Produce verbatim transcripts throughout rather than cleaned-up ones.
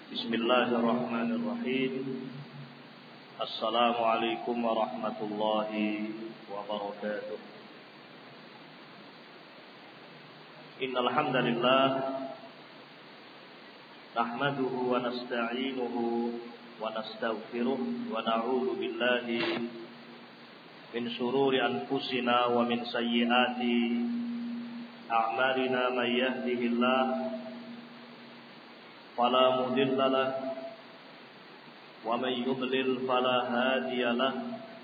Bismillahirrahmanirrahim. Assalamualaikum warahmatullahi wabarakatuh. Innal hamdalillah nahmaduhu wa nasta'inuhu wa nastaghfiruh wa na'udzu billahi min shururi anfusina wa min sayyiati a'malina may yahdihillahu فلا مضل له ومن يضلل فلا هادي له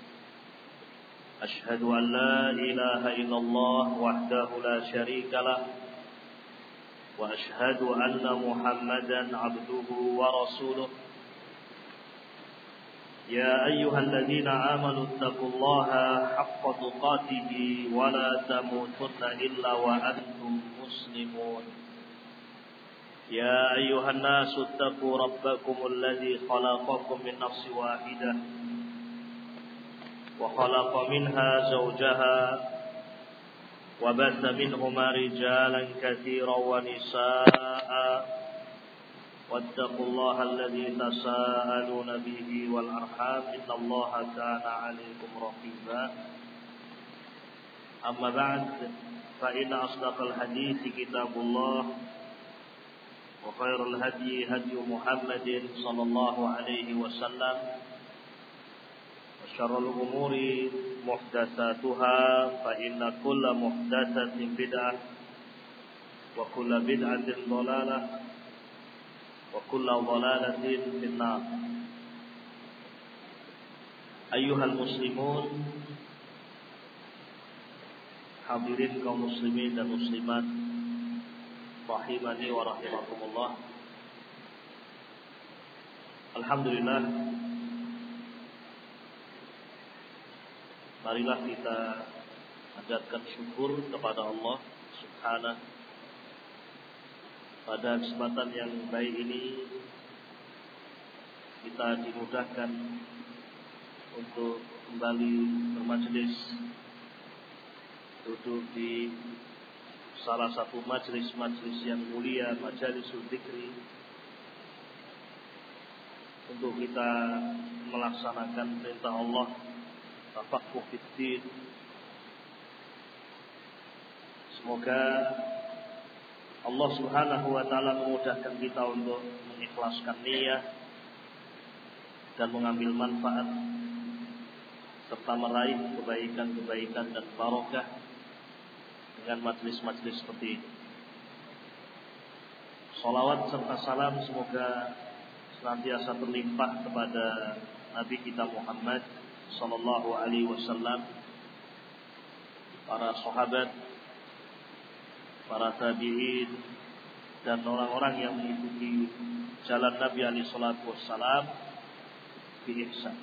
أشهد أن لا إله إلا الله وحده لا شريك له وأشهد أن محمدا عبده ورسوله يا أيها الذين آمنوا اتقوا الله حق تقاته ولا تموتن إلا وأنتم مسلمون يا أيها الناس اتقوا ربكم الذي خلقكم من نفس واحدة وخلق منها زوجها وبث منهما رجالا كثيرا ونساء واتقوا الله الذي تساءلون به والأرحام إن الله كان عليكم رقيبا أما بعد فإن أصدق الحديث كتاب الله وخير الهدي هدي محمد صلى الله عليه وسلم وشر الأمور محدثاتها فإن كل محدثة بدعة وكل بدعة ضلالة وكل ضلالة في النار. أيها المسلمون, hadirin kaum muslimin dan muslimat rahimani wa rahimakumullah. Alhamdulillah, marilah kita panjatkan syukur kepada Allah Subhanahu. Pada kesempatan yang baik ini kita dimudahkan untuk kembali bermajelis, duduk di salah satu majlis-majlis yang mulia, majalisul dzikri, untuk kita melaksanakan perintah Allah, tafaqquh fiddin. Semoga Allah Subhanahu wa taala memudahkan kita untuk mengikhlaskan niat dan mengambil manfaat serta meraih kebaikan-kebaikan dan barokah dengan majlis-majlis seperti ini. Salawat serta salam semoga senantiasa terlimpah kepada Nabi kita Muhammad sallallahu alaihi wasallam, para sahabat, para tabi'in, dan orang-orang yang mengikuti jalan Nabi alaihi salatu wassalam bi ihsan.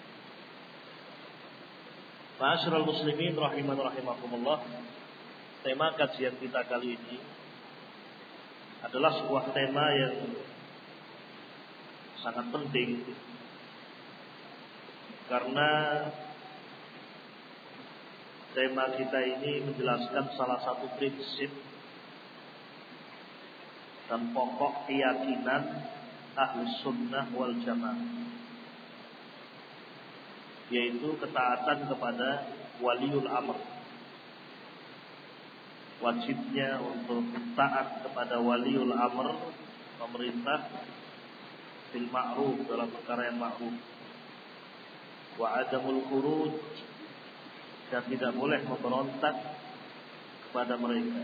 Ma'asyiral muslimin rahiman rahimakumullah. Tema kajian kita kali ini adalah sebuah tema yang sangat penting, karena tema kita ini menjelaskan salah satu prinsip dan pokok keyakinan Ahlus Sunnah wal Jamaah, yaitu ketaatan kepada waliul amr. Wajibnya untuk taat kepada waliul amr, pemerintah, bil ma'ruf, dalam perkara yang ma'ruf, wa adamul khuruj, dan tidak boleh memberontak kepada mereka,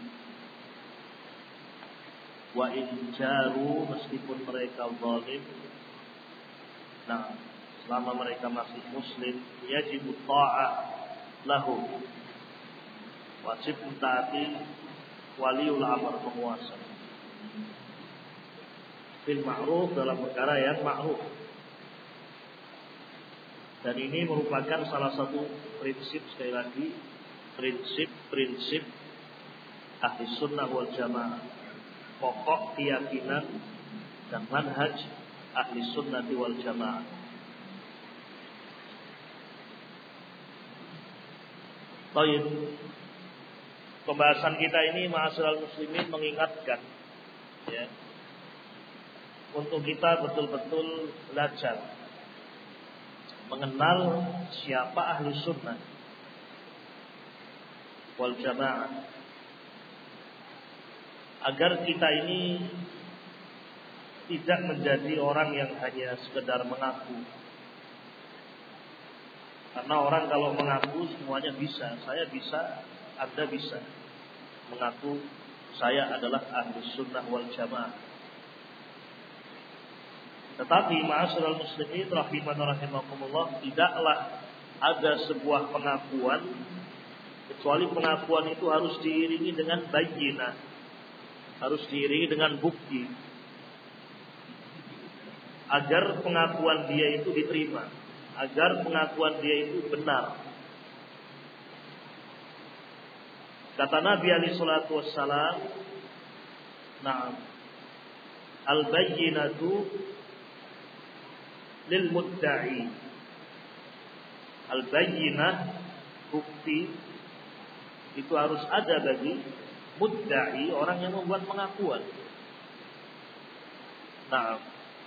wa in jaru, meskipun mereka zalim. Nah, selama mereka masih muslim, yajibu ta'ah lahu, wajib mentaati waliul amr, penguasa, bil ma'ruf, dalam perkara yang ma'ruf. Dan ini merupakan salah satu prinsip, sekali lagi, prinsip-prinsip Ahli Sunnah wal Jamaah, pokok keyakinan dan manhaj Ahli Sunnah wal Jamaah. Baik, pembahasan kita ini, ma'asyiral muslimin, mengingatkan ya, untuk kita betul-betul belajar mengenal siapa ahlu sunnah wal jamaah, agar kita ini tidak menjadi orang yang hanya sekedar mengaku. Karena orang kalau mengaku semuanya bisa, saya bisa, Anda bisa mengaku saya adalah ahlu sunnah wal jamaah. Tetapi ma'asyiral muslimin rahiman rahimakumullah, tidaklah ada sebuah pengakuan kecuali pengakuan itu harus diiringi dengan bayyinah, harus diiringi dengan bukti, agar pengakuan dia itu diterima, agar pengakuan dia itu benar. Kata Nabi alaihi salatu wassalam, "Na'am, al-bayyinatu lil mudda'i." Al-bayyinah, bukti, itu harus ada bagi mudda'i, orang yang membuat pengakuan. Nah,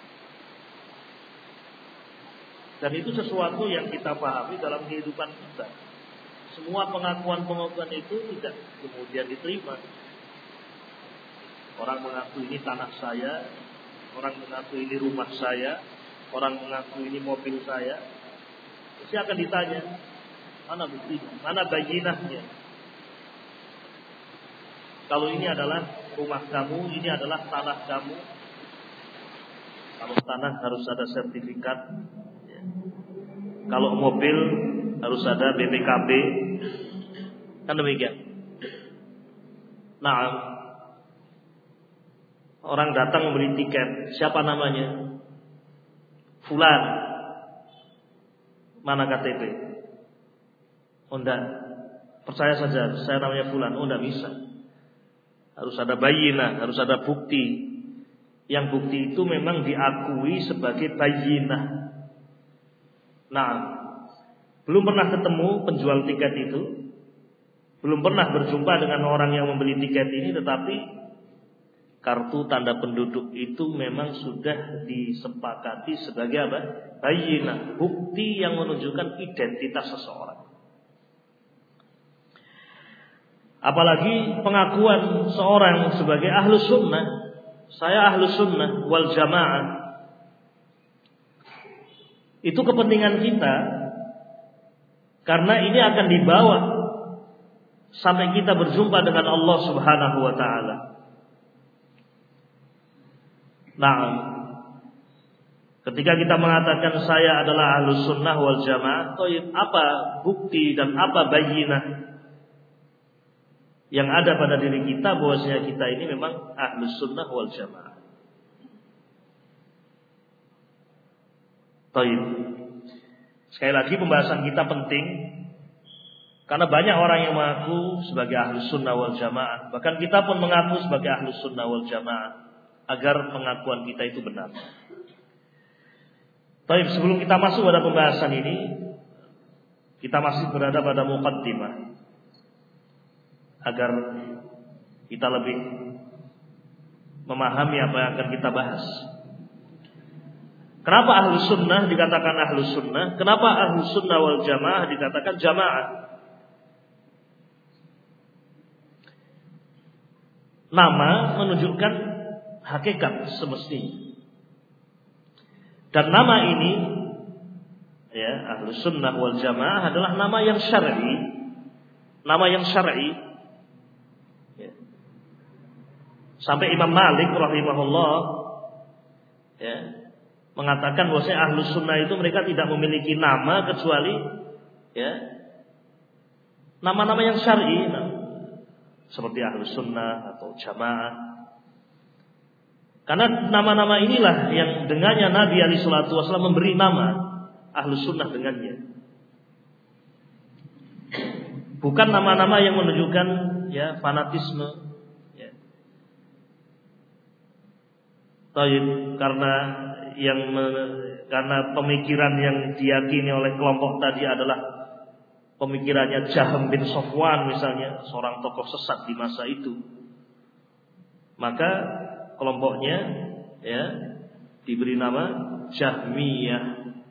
dan itu sesuatu yang kita pahami dalam kehidupan kita. Semua pengakuan-pengakuan itu tidak kemudian diterima. Orang mengaku ini tanah saya, orang mengaku ini rumah saya, orang mengaku ini mobil saya. Pasti akan ditanya, mana buktinya, mana bayyinahnya? Kalau ini adalah rumah kamu, ini adalah tanah kamu. Kalau tanah harus ada sertifikat. Kalau mobil harus ada B P K B. Kan demikian. Nah, orang datang membeli tiket, siapa namanya? Fulan. Mana K T P? Oh enggak, percaya saja, saya namanya Fulan. Oh enggak bisa. Harus ada bayyinah, harus ada bukti. Yang bukti itu memang diakui sebagai bayyinah. Nah, belum pernah ketemu penjual tiket itu, belum pernah berjumpa dengan orang yang membeli tiket ini, tetapi kartu tanda penduduk itu memang sudah disepakati sebagai apa? Bayyinah, bukti yang menunjukkan identitas seseorang. Apalagi pengakuan seorang sebagai ahlu sunnah, saya ahlu sunnah wal jamaah, itu kepentingan kita, karena ini akan dibawa sampai kita berjumpa dengan Allah Subhanahu wa ta'ala. Nah, ketika kita mengatakan saya adalah ahlus sunnah wal jamaah, apa bukti dan apa bayyinah yang ada pada diri kita bahwasanya kita ini memang ahlus sunnah wal jamaah? Baik. Sekali lagi pembahasan kita penting, karena banyak orang yang mengaku sebagai ahlus sunnah wal jamaah. Bahkan kita pun mengaku sebagai ahlus sunnah wal jamaah, agar pengakuan kita itu benar. Baik, sebelum kita masuk pada pembahasan ini, kita masih berada pada muqaddimah, agar kita lebih memahami apa yang akan kita bahas. Kenapa ahlus sunnah dikatakan ahlus sunnah? Kenapa ahlus sunnah wal jamaah dikatakan jamaah? Nama menunjukkan hakikat semestinya. Dan nama ini, ya, ahlus sunnah wal jamaah adalah nama yang syar'i, nama yang syar'i. Ya. Sampai Imam Malik rahimahullah, ya, mengatakan bahwasanya ahlus sunnah itu mereka tidak memiliki nama kecuali, ya, nama-nama yang syar'i, nah, seperti ahlus sunnah atau jamaah. Karena nama-nama inilah yang dengannya Nabi alaihi salatu wasallam memberi nama ahlus sunnah dengannya. Bukan nama-nama yang menunjukkan, ya, fanatisme, ya. Taib, karena yang karena pemikiran yang diyakini oleh kelompok tadi adalah pemikirannya Jahm bin Safwan misalnya, seorang tokoh sesat di masa itu. Maka kelompoknya, ya, diberi nama Jahmiyah.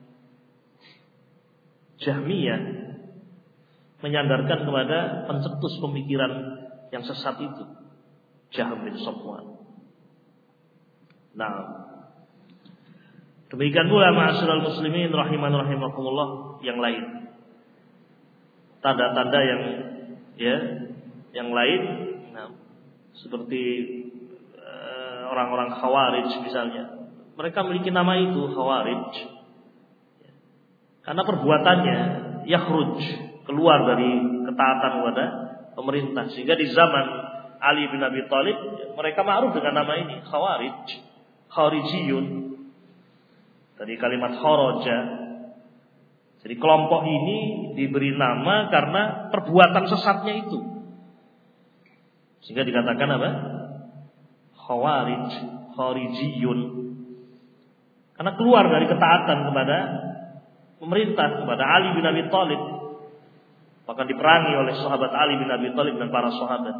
Jahmiyah menyandarkan kepada pencetus pemikiran yang sesat itu, Jahm bin Safwan. Nah, demikian pula ma'asyiral muslimin rahiman rahimakumullah yang lain. Tanda-tanda yang ya, yang lain, nah, seperti uh, orang-orang Khawarij misalnya. Mereka memiliki nama itu Khawarij karena perbuatannya yakhruj, keluar dari ketaatan kepada pemerintah. Sehingga di zaman Ali bin Abi Thalib mereka ma'ruf dengan nama ini Khawarij, Kharijiyun. Dari kalimat kharaja. Jadi kelompok ini diberi nama karena perbuatan sesatnya itu. Sehingga dikatakan apa? Khawarij, Kharijiyun. Karena keluar dari ketaatan kepada pemerintah, kepada Ali bin Abi Thalib. Maka diperangi oleh sahabat Ali bin Abi Thalib dan para sahabat.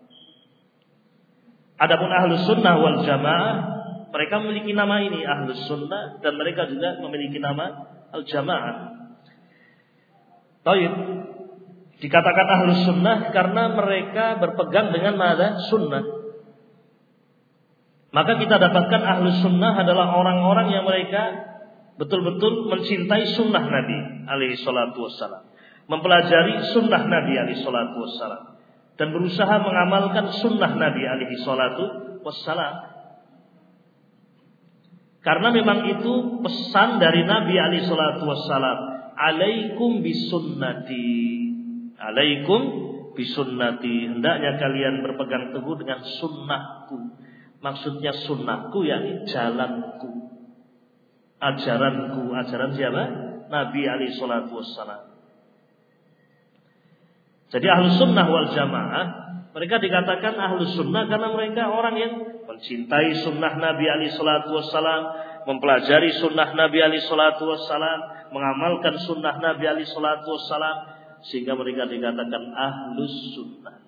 Adapun Ahlus Sunnah wal Jamaah, mereka memiliki nama ini Ahlus Sunnah, dan mereka juga memiliki nama Al-Jamaah. Taib dikatakan Ahlus Sunnah karena mereka berpegang dengan mana sunnah. Maka kita dapatkan Ahlus Sunnah adalah orang-orang yang mereka betul-betul mencintai sunnah Nabi alaihi salatu wassalam, mempelajari sunnah Nabi alaihi salatu wassalam, dan berusaha mengamalkan sunnah Nabi alaihi salatu wassalam. Karena memang itu pesan dari Nabi alaihi salatu wassalam, alaikum bisunnati, alaikum bisunnati, hendaknya kalian berpegang teguh dengan sunnahku. Maksudnya sunnahku yakni jalanku, ajaranku. Ajaran siapa? Nabi alaihi salatu wassalam. Jadi Ahlus Sunnah wal Jamaah, mereka dikatakan Ahlus Sunnah karena mereka orang yang mencintai sunnah Nabi alaihi salatu wassalam, mempelajari sunnah Nabi alaihi salatu wassalam, mengamalkan sunnah Nabi alaihi salatu wassalam, sehingga mereka dikatakan Ahlus Sunnah.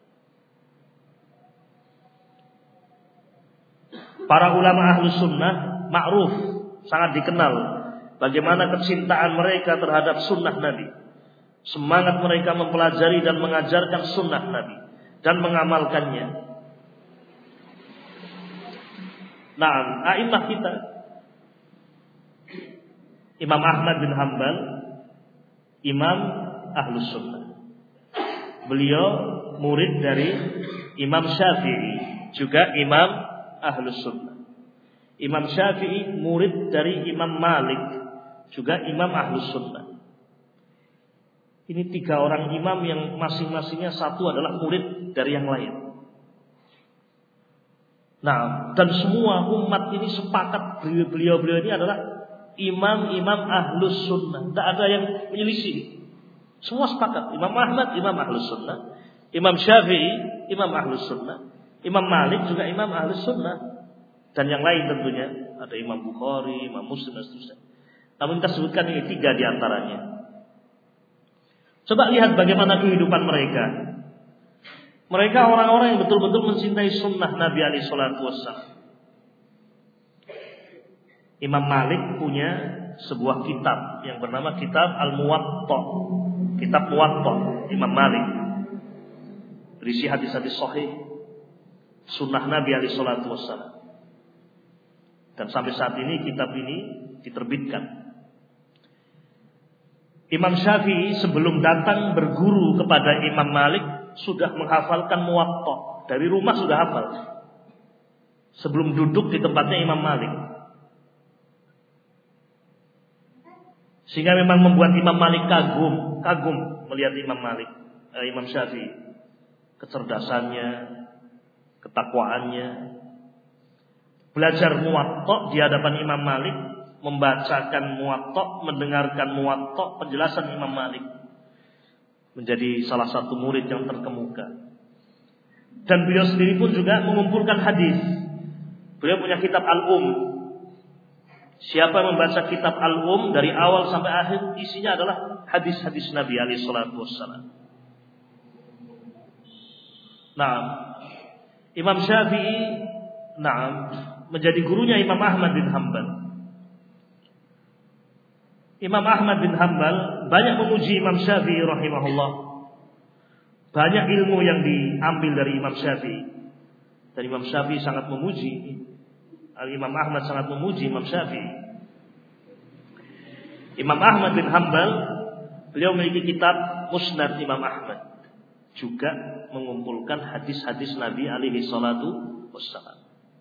Para ulama Ahlus Sunnah ma'ruf, sangat dikenal bagaimana kecintaan mereka terhadap sunnah Nabi, semangat mereka mempelajari dan mengajarkan sunnah Nabi dan mengamalkannya. Nah, a'imah kita, Imam Ahmad bin Hanbal, Imam Ahlus Sunnah. Beliau murid dari Imam Syafi'i, juga Imam Ahlus Sunnah. Imam Syafi'i murid dari Imam Malik, juga Imam Ahlus Sunnah. Ini tiga orang imam yang masing-masingnya satu adalah murid dari yang lain. Nah, dan semua umat ini sepakat beliau-beliau ini adalah imam-imam Ahlus Sunnah. Tidak ada yang menyelisih. Semua sepakat. Imam Ahmad, Imam Ahlus Sunnah. Imam Syafi'i, Imam Ahlus Sunnah. Imam Malik juga Imam Ahlus Sunnah. Dan yang lain tentunya ada Imam Bukhari, Imam Muslim dan seterusnya. Namun kita sebutkan ini tiga di antaranya. Coba lihat bagaimana kehidupan mereka. Mereka orang-orang yang betul-betul mencintai sunnah Nabi alaihi salatu wassalam. Imam Malik punya sebuah kitab yang bernama Kitab Al-Muwatta. Kitab Muwatta Imam Malik, berisi hadis-hadis sahih sunnah Nabi alaihi salatu wassalam. Dan sampai saat ini kitab ini diterbitkan. Imam Syafi'i sebelum datang berguru kepada Imam Malik sudah menghafalkan Muwatta. Dari rumah sudah hafal, sebelum duduk di tempatnya Imam Malik. Sehingga memang membuat Imam Malik kagum, kagum melihat Imam Malik, eh, Imam Syafi'i, kecerdasannya, ketakwaannya. Belajar Muwatta di hadapan Imam Malik, membacakan Muwatta, mendengarkan Muwatta, penjelasan Imam Malik, menjadi salah satu murid yang terkemuka. Dan beliau sendiri pun juga mengumpulkan hadis. Beliau punya kitab Al-Um. Siapa yang membaca kitab Al-Um dari awal sampai akhir, isinya adalah hadis-hadis Nabi alaihi salatu wassalam. Nah, Imam Syafi'i, nah, menjadi gurunya Imam Ahmad bin Hanbal. Imam Ahmad bin Hanbal banyak memuji Imam Syafi'i rahimahullah. Banyak ilmu yang diambil dari Imam Syafi'i. Dan Imam Syafi'i sangat memuji, Imam Ahmad sangat memuji Imam Syafi'i. Imam Ahmad bin Hanbal, beliau memiliki kitab Musnad Imam Ahmad, juga mengumpulkan hadis-hadis Nabi alaihi salatu wassalam.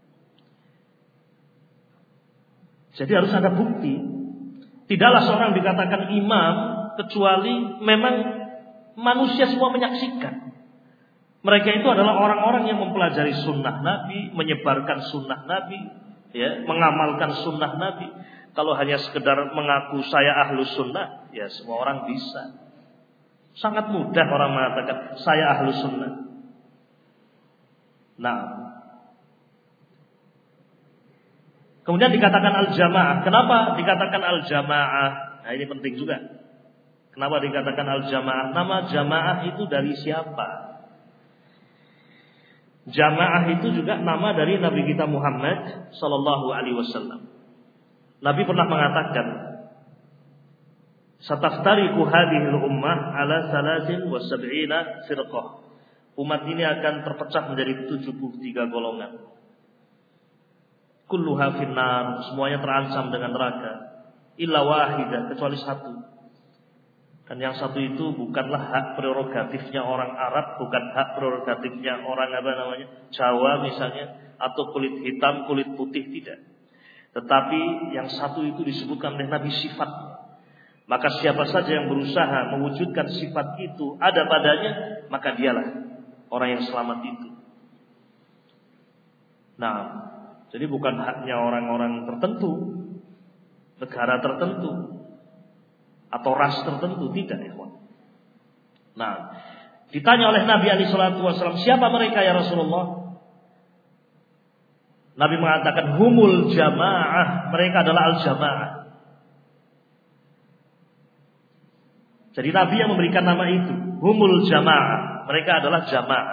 Jadi harus ada bukti. Tidaklah seorang dikatakan imam kecuali memang manusia semua menyaksikan. Mereka itu adalah orang-orang yang mempelajari sunnah Nabi, menyebarkan sunnah Nabi, ya, mengamalkan sunnah Nabi. Kalau hanya sekedar mengaku saya ahlu sunnah, ya semua orang bisa. Sangat mudah orang mengatakan saya ahlu sunnah. Nah, kemudian dikatakan al-jamaah. Kenapa dikatakan al-jamaah? Nah, ini penting juga. Kenapa dikatakan al-jamaah? Nama jamaah itu dari siapa? Jamaah itu juga nama dari Nabi kita Muhammad sallallahu alaihi wasallam. Nabi pernah mengatakan, "Sataftariqu hadhil ummah ala salasin wa sab'ina firqah." Umat ini akan terpecah menjadi tujuh puluh tiga golongan. Kulluha finnar, semuanya terancam dengan neraka. Illa wahidah, kecuali satu. Dan yang satu itu bukanlah hak prerogatifnya orang Arab, bukan hak prerogatifnya orang apa namanya Jawa misalnya, atau kulit hitam, kulit putih, tidak. Tetapi yang satu itu disebutkan oleh Nabi sifatnya. Maka siapa saja yang berusaha mewujudkan sifat itu ada padanya, maka dialah orang yang selamat itu. Nah, jadi bukan haknya orang-orang tertentu, negara tertentu, atau ras tertentu, tidak, ikhwan. Nah, ditanya oleh Nabi alaihi salatu wasallam, siapa mereka ya Rasulullah? Nabi mengatakan humul jamaah, mereka adalah al-jamaah. Jadi Nabi yang memberikan nama itu, humul jamaah, mereka adalah jamaah.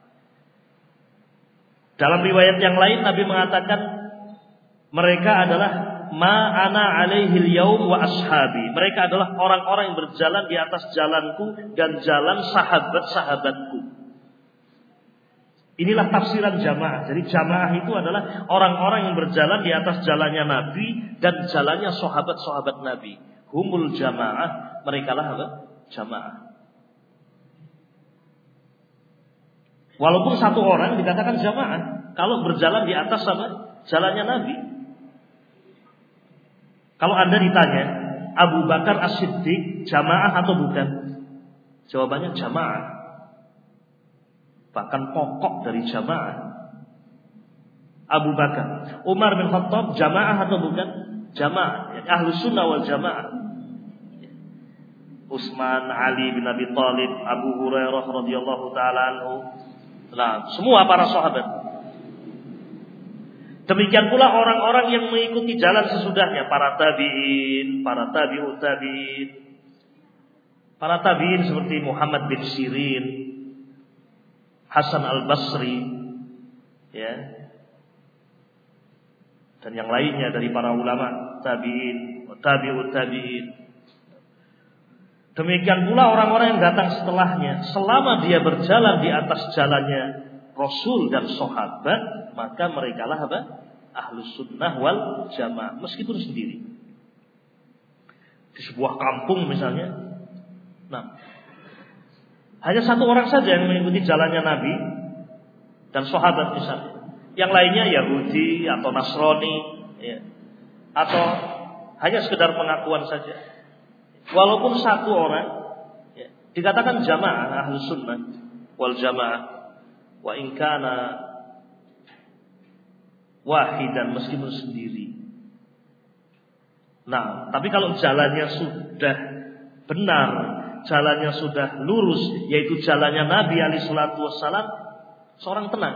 Dalam riwayat yang lain Nabi mengatakan mereka adalah ma ana alaihil yaum wa ashabi. Mereka adalah orang-orang yang berjalan di atas jalanku dan jalan sahabat-sahabatku. Inilah tafsiran jamaah. Jadi jamaah itu adalah orang-orang yang berjalan di atas jalannya Nabi dan jalannya sahabat-sahabat Nabi. Humul jamaah, mereka lah apa? Jamaah. Walaupun satu orang dikatakan jamaah kalau berjalan di atas sama jalannya Nabi. Kalau Anda ditanya Abu Bakar As-Siddiq jamaah atau bukan? Jawabannya jamaah. Bahkan pokok dari jamaah. Abu Bakar, Umar bin Khattab jamaah atau bukan? Jamaah. Ahlus sunnah wal jamaah. Utsman, Ali bin Abi Thalib, Abu Hurairah radhiyallahu taala anhu. Nah, semua para sahabat. Demikian pula orang-orang yang mengikuti jalan sesudahnya, para tabi'in, para tabi'ut tabi'in. Para tabi'in seperti Muhammad bin Sirin, Hasan al-Basri, ya. Dan yang lainnya dari para ulama tabi'in, tabi'ut tabi'in. Demikian pula orang-orang yang datang setelahnya, selama dia berjalan di atas jalannya Rasul dan sahabat, maka mereka lah apa? Ahlus sunnah wal jamaah, meskipun sendiri. Di sebuah kampung misalnya, nah, hanya satu orang saja yang mengikuti jalannya Nabi dan sahabat misalnya. Yang lainnya Yahudi atau Nasrani, ya, atau hanya sekedar pengakuan saja. Walaupun satu orang, ya, dikatakan jamaah ahlus sunnah wal jamaah, wa in kana wahidan, meskipun sendiri. Nah, tapi kalau jalannya sudah benar, jalannya sudah lurus, yaitu jalannya Nabi alaihi salatu wassalam, seorang tenang.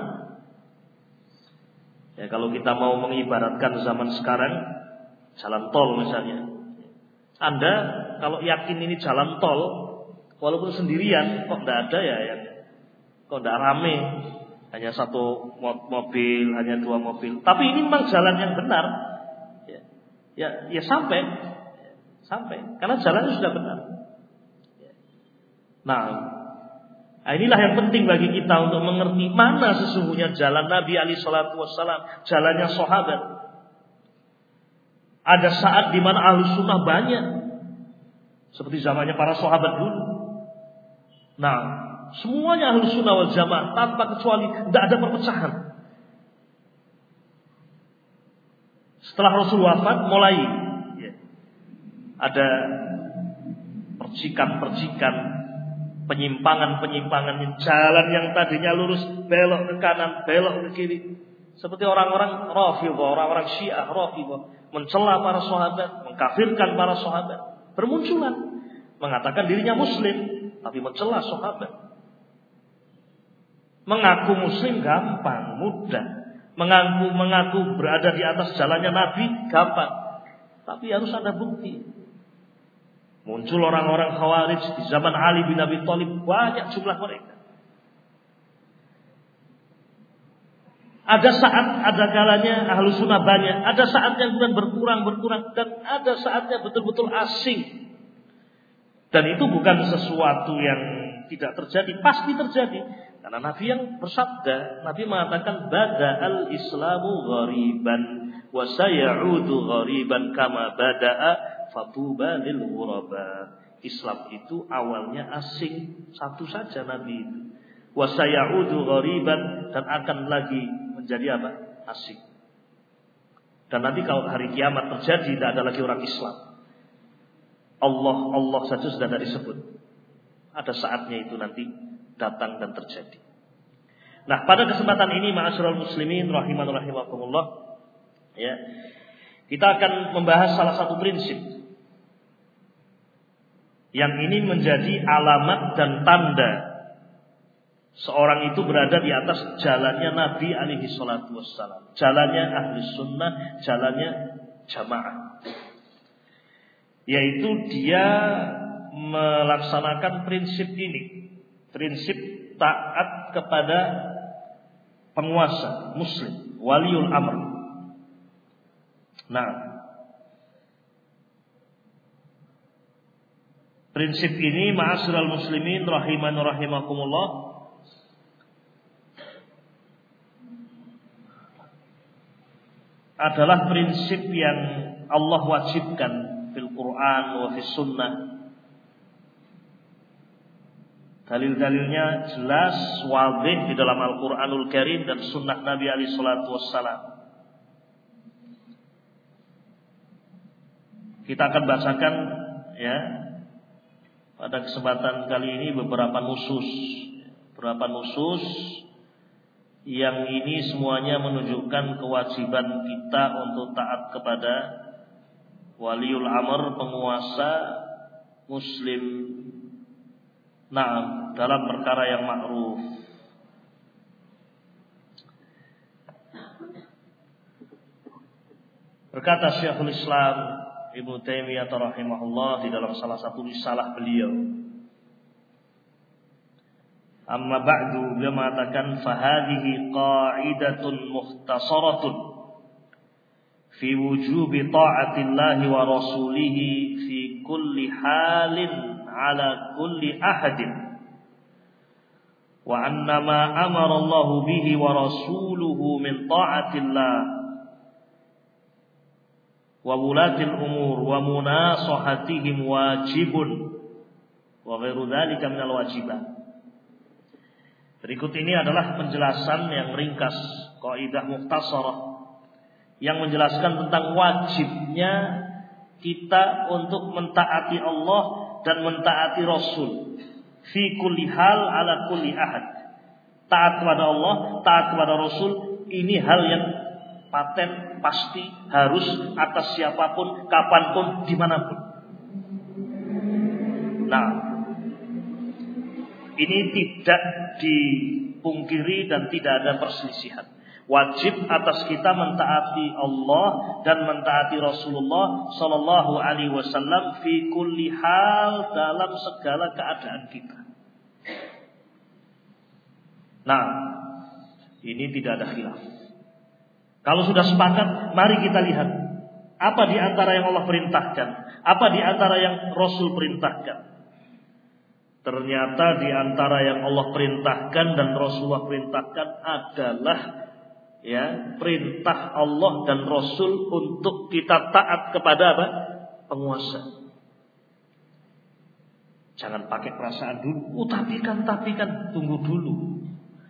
Ya, kalau kita mau mengibaratkan zaman sekarang, jalan tol misalnya. Anda kalau yakin ini jalan tol, walaupun sendirian, kok tidak ada ya, yang kok tidak rame, hanya satu mobil, hanya dua mobil. Tapi ini memang jalan yang benar. Ya, ya, ya sampai, sampai. Karena jalannya sudah benar. Nah, inilah yang penting bagi kita untuk mengerti mana sesungguhnya jalan Nabi alaihi salatu wassalam, jalannya sahabat. Ada saat di mana ahlu sunnah banyak, seperti zamannya para sahabat dulu. Nah, semuanya ahlu sunnah wal jamaah tanpa kecuali, tidak ada perpecahan. Setelah Rasul wafat mulai ya, ada percikan-percikan, penyimpangan-penyimpangan, jalan yang tadinya lurus belok ke kanan, belok ke kiri. Seperti orang-orang Rafidhah, orang-orang Syiah Rafidhah mencela para sahabat, mengkafirkan para sahabat, bermunculan mengatakan dirinya muslim tapi mencela sahabat. Mengaku muslim gampang, mudah. Mengaku mengaku berada di atas jalannya Nabi gampang. Tapi harus ada bukti. Muncul orang-orang Khawarij di zaman Ali bin Abi Thalib, banyak jumlah mereka. Ada saat, ada kalanya ahlu sunnah banyak, ada saatnya kemudian berkurang, berkurang, dan ada saatnya betul-betul asing. Dan itu bukan sesuatu yang tidak terjadi, pasti terjadi. Karena Nabi yang bersabda, Nabi mengatakan bada'al islamu ghariban wa sayaudu ghariban kama bada'a fatuba lil ghuraba. Islam itu awalnya asing, satu saja Nabi itu. Wa sayaudu ghariban, dan akan lagi menjadi apa? Asing. Dan nanti kalau hari kiamat terjadi, tidak ada lagi orang Islam. Allah, Allah saja sudah tidak disebut. Ada saatnya itu nanti datang dan terjadi. Nah, pada kesempatan ini ma'asyiral muslimin rahiman rahimakumullah, ya, kita akan membahas salah satu prinsip yang ini menjadi alamat dan tanda seorang itu berada di atas jalannya Nabi alaihi salatu wassalam, jalannya ahli sunnah, jalannya jamaah, yaitu dia melaksanakan prinsip ini, prinsip taat kepada penguasa muslim, waliul amr. Nah, prinsip ini ma'asyiral muslimin rahiman rahimakumullah adalah prinsip yang Allah wajibkan fil Quran wa fis sunnah. Dalil-dalilnya jelas, wadih di dalam Al-Quranul Karim dan sunnah Nabi alaihi salatu wassalam. Kita akan bacakan ya pada kesempatan kali ini beberapa nusus, beberapa nusus yang ini semuanya menunjukkan kewajiban kita untuk taat kepada waliul amr, penguasa muslim. Nah, dalam perkara yang ma'ruf. Berkata Syekhul Islam Ibnu Taimiyah rahimahullah di dalam salah satu risalah beliau, amma ba'du, beliau mengatakan fahadhihi qa'idatun mukhtasaratun fi wujubi ta'atillahi wa rasulihi fi kulli halin ala kulli ahadin wa annama amara Allah bihi wa rasuluhu min ta'atillah wa wulatil umur wa munasahatihim wajibun wa ghairu dzalika minal wajibat. Berikut ini adalah penjelasan yang ringkas, kaidah mukhtasarah yang menjelaskan tentang wajibnya kita untuk mentaati Allah dan mentaati Rasul fi kulli hal ala kulli ahad. Taat kepada Allah, taat kepada Rasul, ini hal yang paten, pasti, harus atas siapapun, kapanpun, dimanapun. Nah, ini tidak dipungkiri dan tidak ada perselisihan. Wajib atas kita mentaati Allah dan mentaati Rasulullah sallallahu alaihi wasallam fi kulli hal, dalam segala keadaan kita. Nah, Ini tidak ada khilaf. Kalau sudah sepakat, mari kita lihat apa di antara yang Allah perintahkan, apa di antara yang Rasul perintahkan. Ternyata di antara yang Allah perintahkan dan Rasulullah perintahkan adalah ya perintah Allah dan Rasul untuk kita taat kepada apa? Penguasa. Jangan pakai perasaan dulu. Oh, tapi kan, tapi kan, tunggu dulu.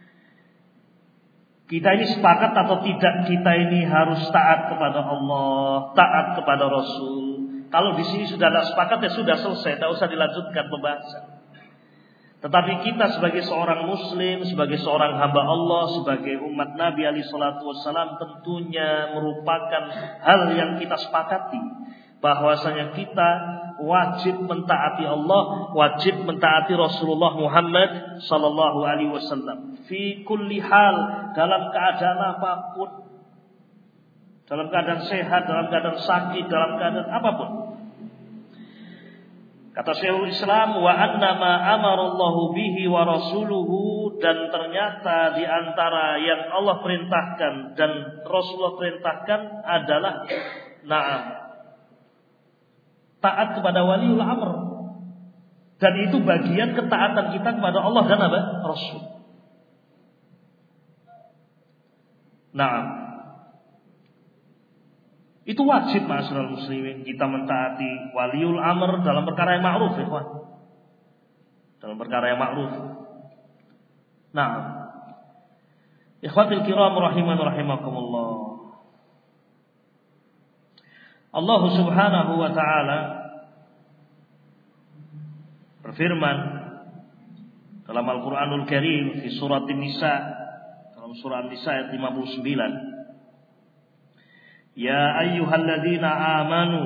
Kita ini sepakat atau tidak kita ini harus taat kepada Allah, taat kepada Rasul. Kalau di sini sudah ada sepakat ya sudah selesai, tidak usah dilanjutkan pembahasan. Tetapi kita sebagai seorang Muslim, sebagai seorang hamba Allah, sebagai umat Nabi alaihi salatu wassalam, tentunya merupakan hal yang kita sepakati, bahwasanya kita wajib mentaati Allah, wajib mentaati Rasulullah Muhammad sallallahu alaihi wasallam fi kulli hal, dalam keadaan apapun, dalam keadaan sehat, dalam keadaan sakit, dalam keadaan apapun. Kata Syekhul Islam, wa anna ma amarallahu bihi wa rasuluhu, dan ternyata di antara yang Allah perintahkan dan Rasulullah perintahkan adalah na'am, taat kepada waliul amr. Dan itu bagian ketaatan kita kepada Allah dan apa? Rasul. Nah, itu wajib ma'asyiral muslimin, kita mentaati waliul amr dalam perkara yang ma'ruf, ya kawan. Dalam perkara yang ma'ruf. Nah, ikhwatil kiram rahiman rahimakumullah. Allah Subhanahu wa taala berfirman dalam Al-Qur'anul Karim di surat An-Nisa, dalam surah An-Nisa ayat lima puluh sembilan, ya ayyuhalladzina amanu,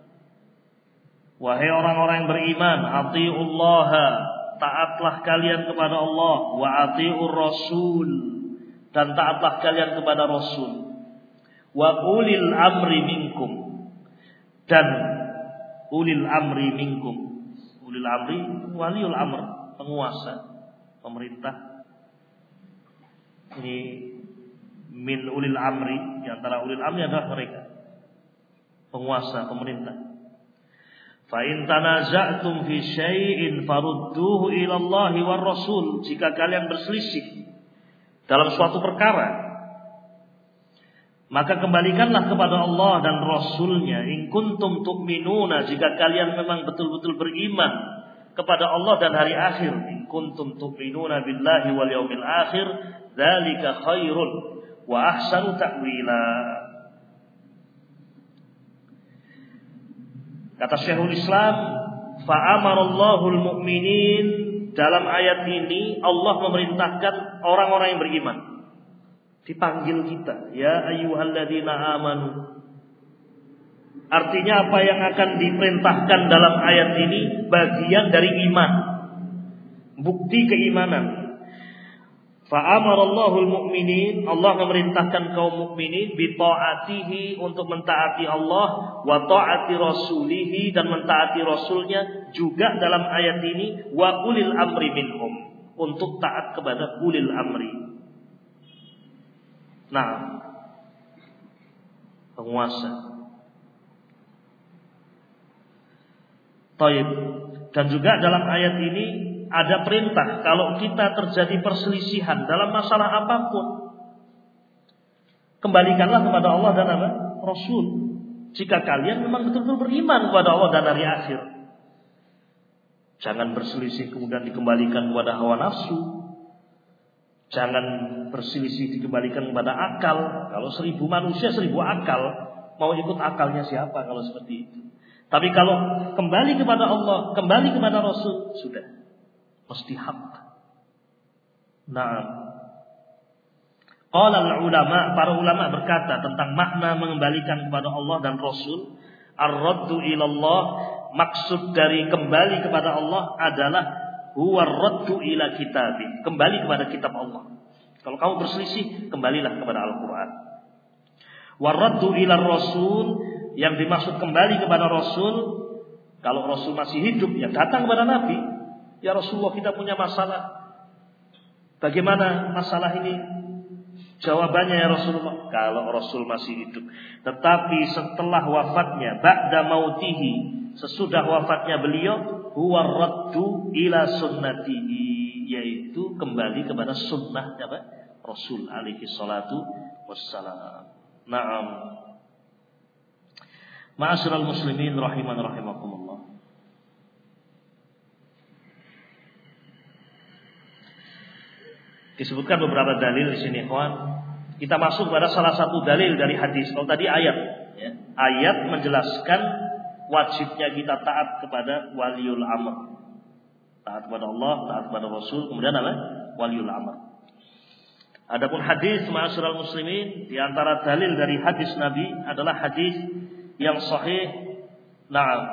wahai orang-orang yang beriman, atiullaha, taatlah kalian kepada Allah, wa atiur rasul, dan taatlah kalian kepada Rasul, wa ulil amri minkum, dan ulil amri minkum. Ulil amri, waliul amr, penguasa, pemerintah. Ini min ulil amri, di antara ulil amri adalah mereka, penguasa, pemerintah. Fa in tanaza'tum fi syai'in farudduhu ila Allahi war Rasul, jika kalian berselisih dalam suatu perkara, maka kembalikanlah kepada Allah dan Rasulnya. In kuntum tu'minuna, jika kalian memang betul-betul beriman kepada Allah dan hari akhir. In kuntum tu'minuna billahi wal yaumil akhir, dzalika khairun wa ahsanu ta'wila. Kata Syekhul Islam, fa amarallahu al-mu'minin, dalam ayat ini Allah memerintahkan orang-orang yang beriman. Dipanggil kita, ya ayyuhalladzina amanu. Artinya apa yang akan diperintahkan dalam ayat ini bagian dari iman, bukti keimanan. Fa amarallahu al-mu'minin, Allah memerintahkan kaum mukminin bi taatihi, untuk mentaati Allah, wa taati rasulihi, dan mentaati rasulnya juga dalam ayat ini, wa ulil amri minhum, untuk taat kepada ulil amri. Nah, penguasa. Taib. Dan juga dalam ayat ini ada perintah, kalau kita terjadi perselisihan dalam masalah apapun, kembalikanlah kepada Allah dan apa? Rasul. Jika kalian memang betul-betul beriman kepada Allah dan hari akhir. Jangan berselisih kemudian dikembalikan kepada hawa nafsu. Jangan berselisih dikembalikan kepada akal. Kalau seribu manusia seribu akal, mau ikut akalnya siapa kalau seperti itu? Tapi kalau kembali kepada Allah, kembali kepada Rasul, sudah mesti hak. Nah, qala ulama, para ulama berkata tentang makna mengembalikan kepada Allah dan Rasul. Ar-raddu ilallah, maksud dari kembali kepada Allah adalah huwa raddu ila kitabih, kembali kepada kitab Allah. Kalau kamu berselisih, kembalilah kepada Al-Quran. Waraddu ila Rasul, yang dimaksud kembali kepada Rasul, kalau Rasul masih hidup, ya datang kepada Nabi. Ya Rasulullah, kita punya masalah. Bagaimana masalah ini? Jawabannya ya Rasulullah, kalau Rasul masih hidup. Tetapi setelah wafatnya, ba'da mautihi, sesudah wafatnya beliau, huwa raddu ila sunnatihi, yaitu kembali kepada sunnah apa? Rasul alaihi salatu wassalam. Naam. Ma'asyiral muslimin rahiman rahimakumullah. Disebutkan beberapa dalil di sini, kawan. Kita masuk pada salah satu dalil dari hadis. Kalau tadi ayat, ya. Ayat menjelaskan wajibnya kita taat kepada waliul amr. Taat kepada Allah, taat kepada Rasul, kemudian apa? Waliul amr. Adapun hadis, ma'asyiral muslimin, di antara dalil dari hadis Nabi adalah hadis yang sahih. Naam.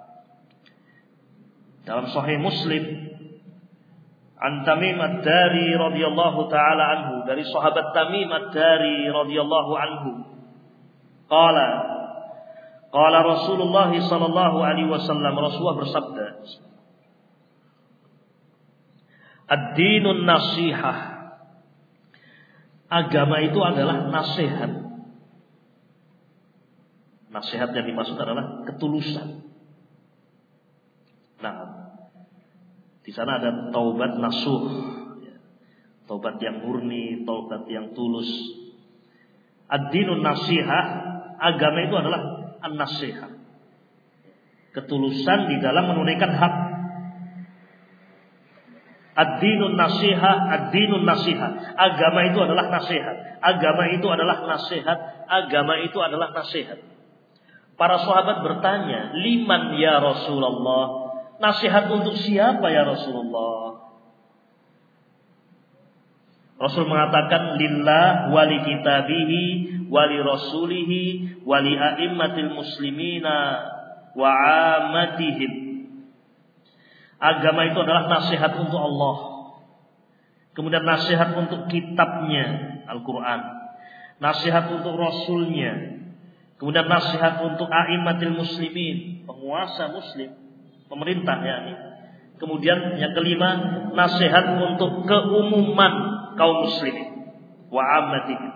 Dalam sahih Muslim, an Tamim ad-Dari radhiyallahu taala anhu, dari sahabat Tamim ad-Dari radhiyallahu anhu, qala qala Rasulullah sallallahu alaihi wasallam, Rasulullah bersabda, ad-dinun nasihah, agama itu adalah nasihat. Nasihat yang dimaksud adalah ketulusan. Nah, di sana ada taubat nasuh, taubat yang murni, taubat yang tulus. Ad-dinun nasihah, agama itu adalah an-nasihah, ketulusan di dalam menunaikan hak. Ad-dinun nasihah, ad-dinun nasihah, agama itu adalah nasihat. Agama itu adalah nasihat, agama itu adalah nasihat. Para sahabat bertanya, liman ya Rasulullah? Nasihat untuk siapa ya Rasulullah? Rasul mengatakan, lillah wali kitabihi wali rasulihi wali a'immatil muslimina wa amatihim. Agama itu adalah nasihat untuk Allah, kemudian nasihat untuk kitabnya Al-Quran, nasihat untuk Rasulnya, kemudian nasihat untuk a'immatil muslimin, penguasa muslim, pemerintah ya. Kemudian yang kelima, nasihat untuk keumuman kaum muslimin wa ammatihim.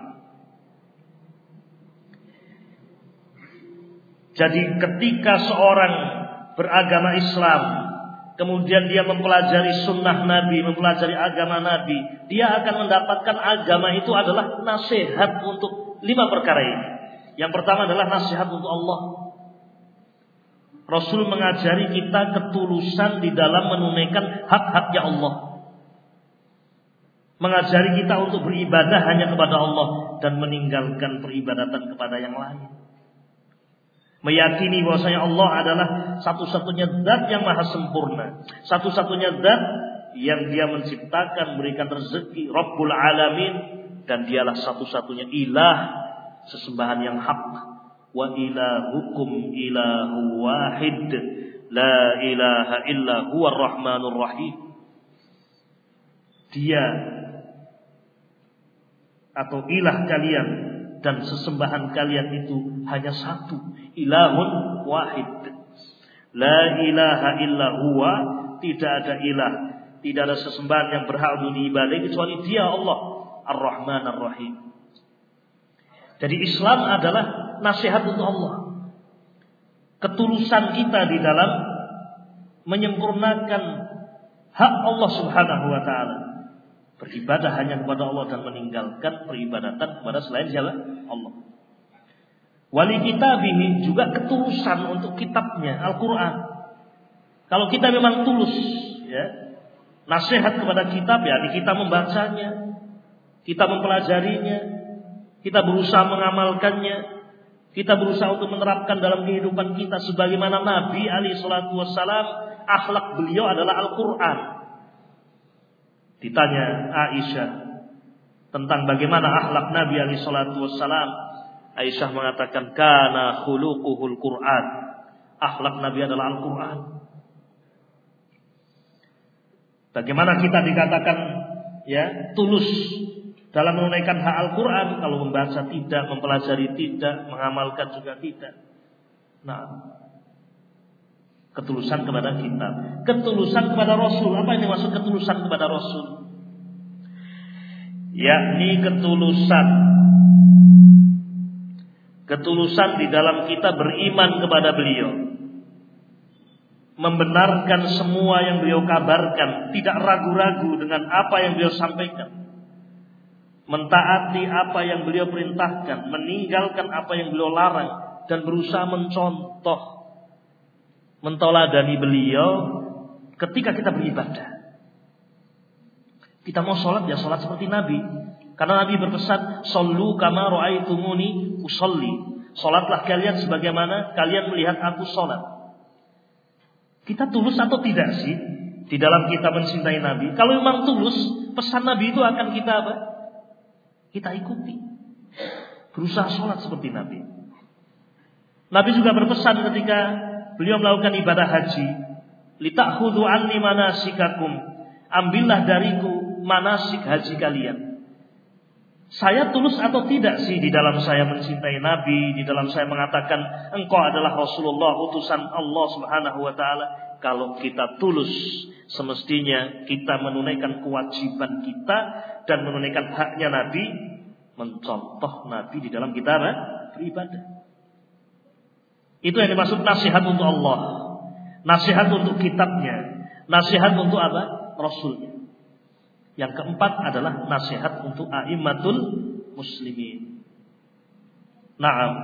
Jadi ketika seorang beragama Islam, kemudian dia mempelajari sunnah Nabi, mempelajari agama Nabi, dia akan mendapatkan agama itu adalah nasihat untuk lima perkara ini. Yang pertama adalah nasihat untuk Allah. Rasul mengajari kita ketulusan di dalam menunaikan hak-haknya Allah. Mengajari kita untuk beribadah hanya kepada Allah dan meninggalkan peribadatan kepada yang lain. Meyakini bahwasanya Allah adalah satu-satunya zat yang maha sempurna, satu-satunya zat yang Dia menciptakan, berikan rezeki, Rabbul Alamin, dan Dialah satu-satunya ilah, sesembahan yang hak. Wa ilahukum ilahu wahid, la ilaha illa huwar rahmanur rahim. Dia atau ilah kalian dan sesembahan kalian itu hanya satu, ilahun wahid. La ilaha illa huwa, tidak ada ilah, tidak ada sesembahan yang berhak untuk diibadahi kecuali Dia, Allah Ar-Rahman Ar-Rahim. Jadi Islam adalah nasihat untuk Allah. Ketulusan kita di dalam menyempurnakan hak Allah Subhanahu wa taala. Beribadah hanya kepada Allah dan meninggalkan peribadatan kepada selain siapa? Allah. Wali kitabihi, juga ketulusan untuk kitabnya Al-Quran. Kalau kita memang tulus, ya, nasihat kepada kitab, ya, kita membacanya, kita mempelajarinya, kita berusaha mengamalkannya, kita berusaha untuk menerapkan dalam kehidupan kita sebagaimana Nabi alaihi salatu wassalam, akhlak beliau adalah Al-Quran. Ditanya Aisyah tentang bagaimana akhlak Nabi alaihi salatu wassalam, Aisyah mengatakan, kana khuluquhul Quran, akhlak Nabi adalah Al-Quran. Bagaimana kita dikatakan ya tulus dalam menunaikan hak Al-Quran, kalau membaca tidak, mempelajari tidak, mengamalkan juga tidak. Nah, ketulusan kepada kitab, ketulusan kepada Rasul. Apa yang dimaksud ketulusan kepada Rasul? yakni ketulusan. Ketulusan di dalam kita beriman kepada beliau, membenarkan semua yang beliau kabarkan, tidak ragu-ragu dengan apa yang beliau sampaikan, mentaati apa yang beliau perintahkan, meninggalkan apa yang beliau larang, dan berusaha mencontoh, mentoladani beliau ketika kita beribadah. Kita mau sholat, ya sholat seperti Nabi. Karena Nabi berpesan, "Shollu kama ra'aitumuni usolli." Sholatlah kalian sebagaimana kalian melihat aku sholat. Kita tulus atau tidak sih di dalam kita mencintai Nabi? Kalau memang tulus, pesan Nabi itu akan kita apa? Kita ikuti. Berusaha sholat seperti Nabi. Nabi juga berpesan ketika beliau melakukan ibadah haji, "Litakhudhu anni manasikakum." Ambillah dariku manasik haji kalian. Saya tulus atau tidak sih di dalam saya mencintai Nabi, di dalam saya mengatakan engkau adalah Rasulullah, utusan Allah Subhanahu wa taala? Kalau kita tulus, semestinya kita menunaikan kewajiban kita dan menunaikan haknya Nabi, mencontoh Nabi di dalam kita beribadah. Itu yang dimaksud nasihat untuk Allah, nasihat untuk kitabnya, nasihat untuk apa? Rasulnya. Yang keempat adalah nasihat untuk a'immatul muslimin. Naam.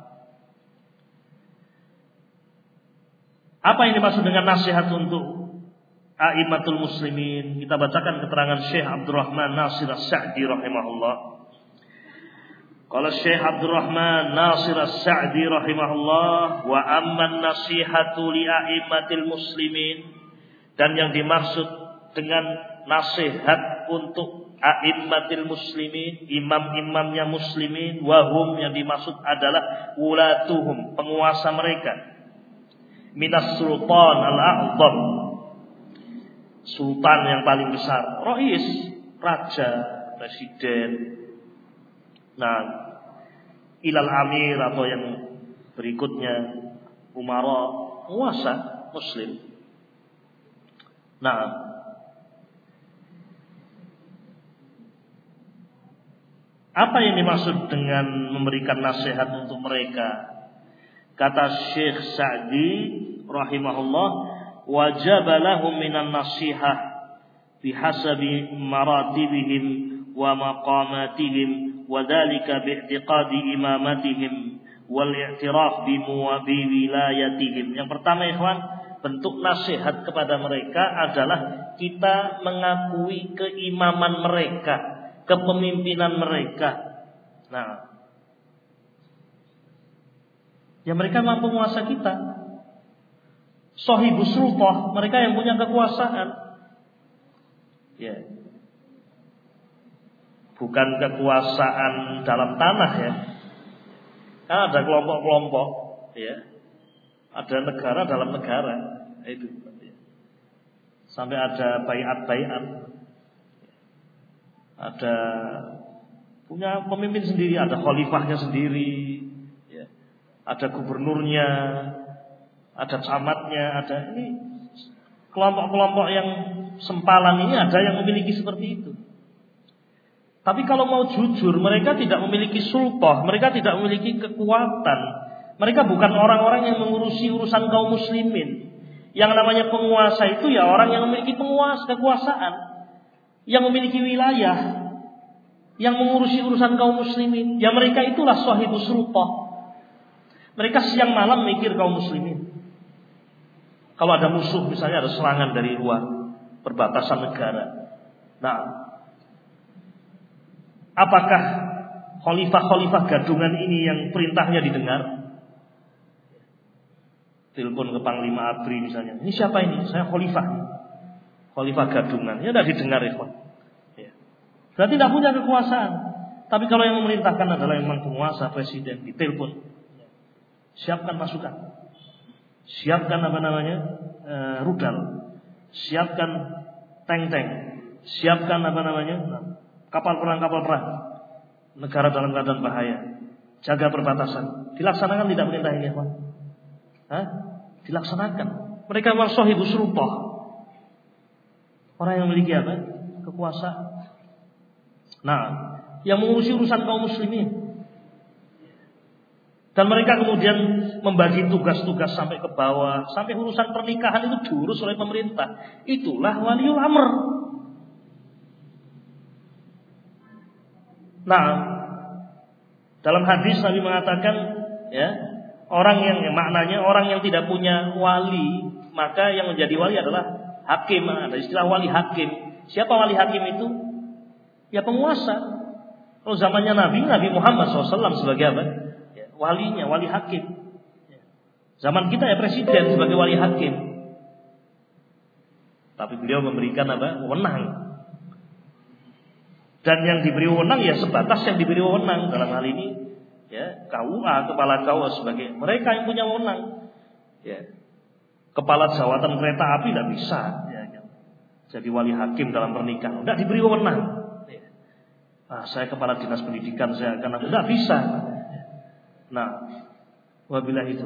Apa yang dimaksud dengan nasihat untuk a'immatul muslimin? Kita bacakan keterangan Syekh Abdurrahman Nasir As-Sa'di rahimahullah. Qala Syekh Abdurrahman Nasir As-Sa'di rahimahullah, wa amman nasihatu li a'immatil muslimin, dan yang dimaksud dengan nasihat untuk a'immatil muslimin, imam-imamnya muslimin, wahum yang dimaksud adalah wulatuhum, penguasa mereka, minas sultan al-a'zam, sultan yang paling besar, rais, raja, presiden, nah ilal amir atau yang berikutnya umara, penguasa muslim. Nah, apa yang dimaksud dengan memberikan nasihat untuk mereka? Kata Syekh Sa'di rahimahullah, wajib lahum minan nasihah bihasabi maratibihim wa maqamatihim wa dzalika bi'tiqadi imamatihim wal i'tiraf bi wilayatihim. Yang pertama, ikhwan, bentuk nasihat kepada mereka adalah kita mengakui keimaman mereka, kepemimpinan mereka. Nah, ya mereka mampu menguasa kita. Shahibus sultah, mereka yang punya kekuasaan. Ya. Bukan kekuasaan dalam tanah ya. Kan ada kelompok-kelompok, ya. Ada negara dalam negara, itu. Sampai ada baiat-baiat. Ada punya pemimpin sendiri, ada khalifahnya sendiri, ya. Ada gubernurnya, ada camatnya, ada ini kelompok-kelompok yang sempalan ini ada yang memiliki seperti itu. Tapi kalau mau jujur, mereka tidak memiliki sultah, mereka tidak memiliki kekuatan. Mereka bukan orang-orang yang mengurusi urusan kaum muslimin. Yang namanya penguasa itu ya orang yang memiliki penguasa, kekuasaan, yang memiliki wilayah, yang mengurusi urusan kaum muslimin. Ya mereka itulah shahibus sultah. Mereka siang malam mikir kaum muslimin. Kalau ada musuh, misalnya ada serangan dari luar perbatasan negara. Nah, apakah khalifah-khalifah gadungan ini yang perintahnya didengar? Telepon ke Panglima Abri misalnya, ini siapa ini? Saya khalifah. Khalifah gadungan, ya tidak didengar ya. Berarti tidak punya kekuasaan. Tapi kalau yang memerintahkan adalah memang penguasa, presiden, ditelepon. Siapkan pasukan. Siapkan apa namanya? E, rudal. Siapkan tank-tank. Siapkan apa namanya? Kapal perang, kapal perang. Negara dalam keadaan bahaya. Jaga perbatasan. Dilaksanakan tidak perintah ini, Pak? Hah? Dilaksanakan. Mereka memang shahibus sultah. Orang yang memiliki apa? Kekuasaan. Nah, yang mengurusi urusan kaum muslimin. Dan mereka kemudian membagi tugas-tugas sampai ke bawah, sampai urusan pernikahan itu diurus oleh pemerintah. Itulah waliul amr. Nah, dalam hadis Nabi mengatakan, ya, orang yang ya, maknanya orang yang tidak punya wali, maka yang menjadi wali adalah hakim. Ada istilah wali hakim. Siapa wali hakim itu? Ya penguasa. Kalau zamannya Nabi, Nabi Muhammad shallallahu alaihi wasallam sebagai apa? Ya, walinya, wali hakim. Ya. Zaman kita ya presiden sebagai wali hakim. Tapi beliau memberikan apa? Wewenang. Dan yang diberi wewenang ya sebatas yang diberi wewenang. Dalam hal ini, ya K U A, kepala K U A sebagai mereka yang punya wewenang. Ya. Kepala jawatan kereta api tidak bisa. Ya, ya. Jadi wali hakim dalam pernikahan, tidak diberi wewenang. Ah, saya kepala dinas pendidikan, saya akan tidak bisa. Nah, wabillahi itu.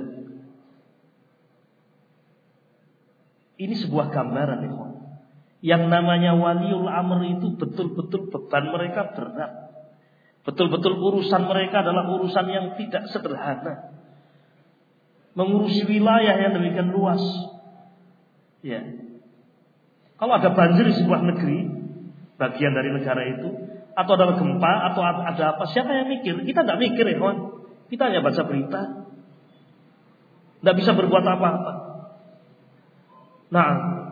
Ini sebuah gambaran ya. Yang namanya waliul amr itu betul-betul beban mereka berat. Betul-betul urusan mereka adalah urusan yang tidak sederhana. Mengurusi wilayah yang demikian luas. Ya. Kalau ada banjir di sebuah negeri, bagian dari negara itu, atau ada gempa, atau ada apa, siapa yang mikir? Kita tidak mikir ya kawan. Kita hanya baca berita, tidak bisa berbuat apa-apa. Nah,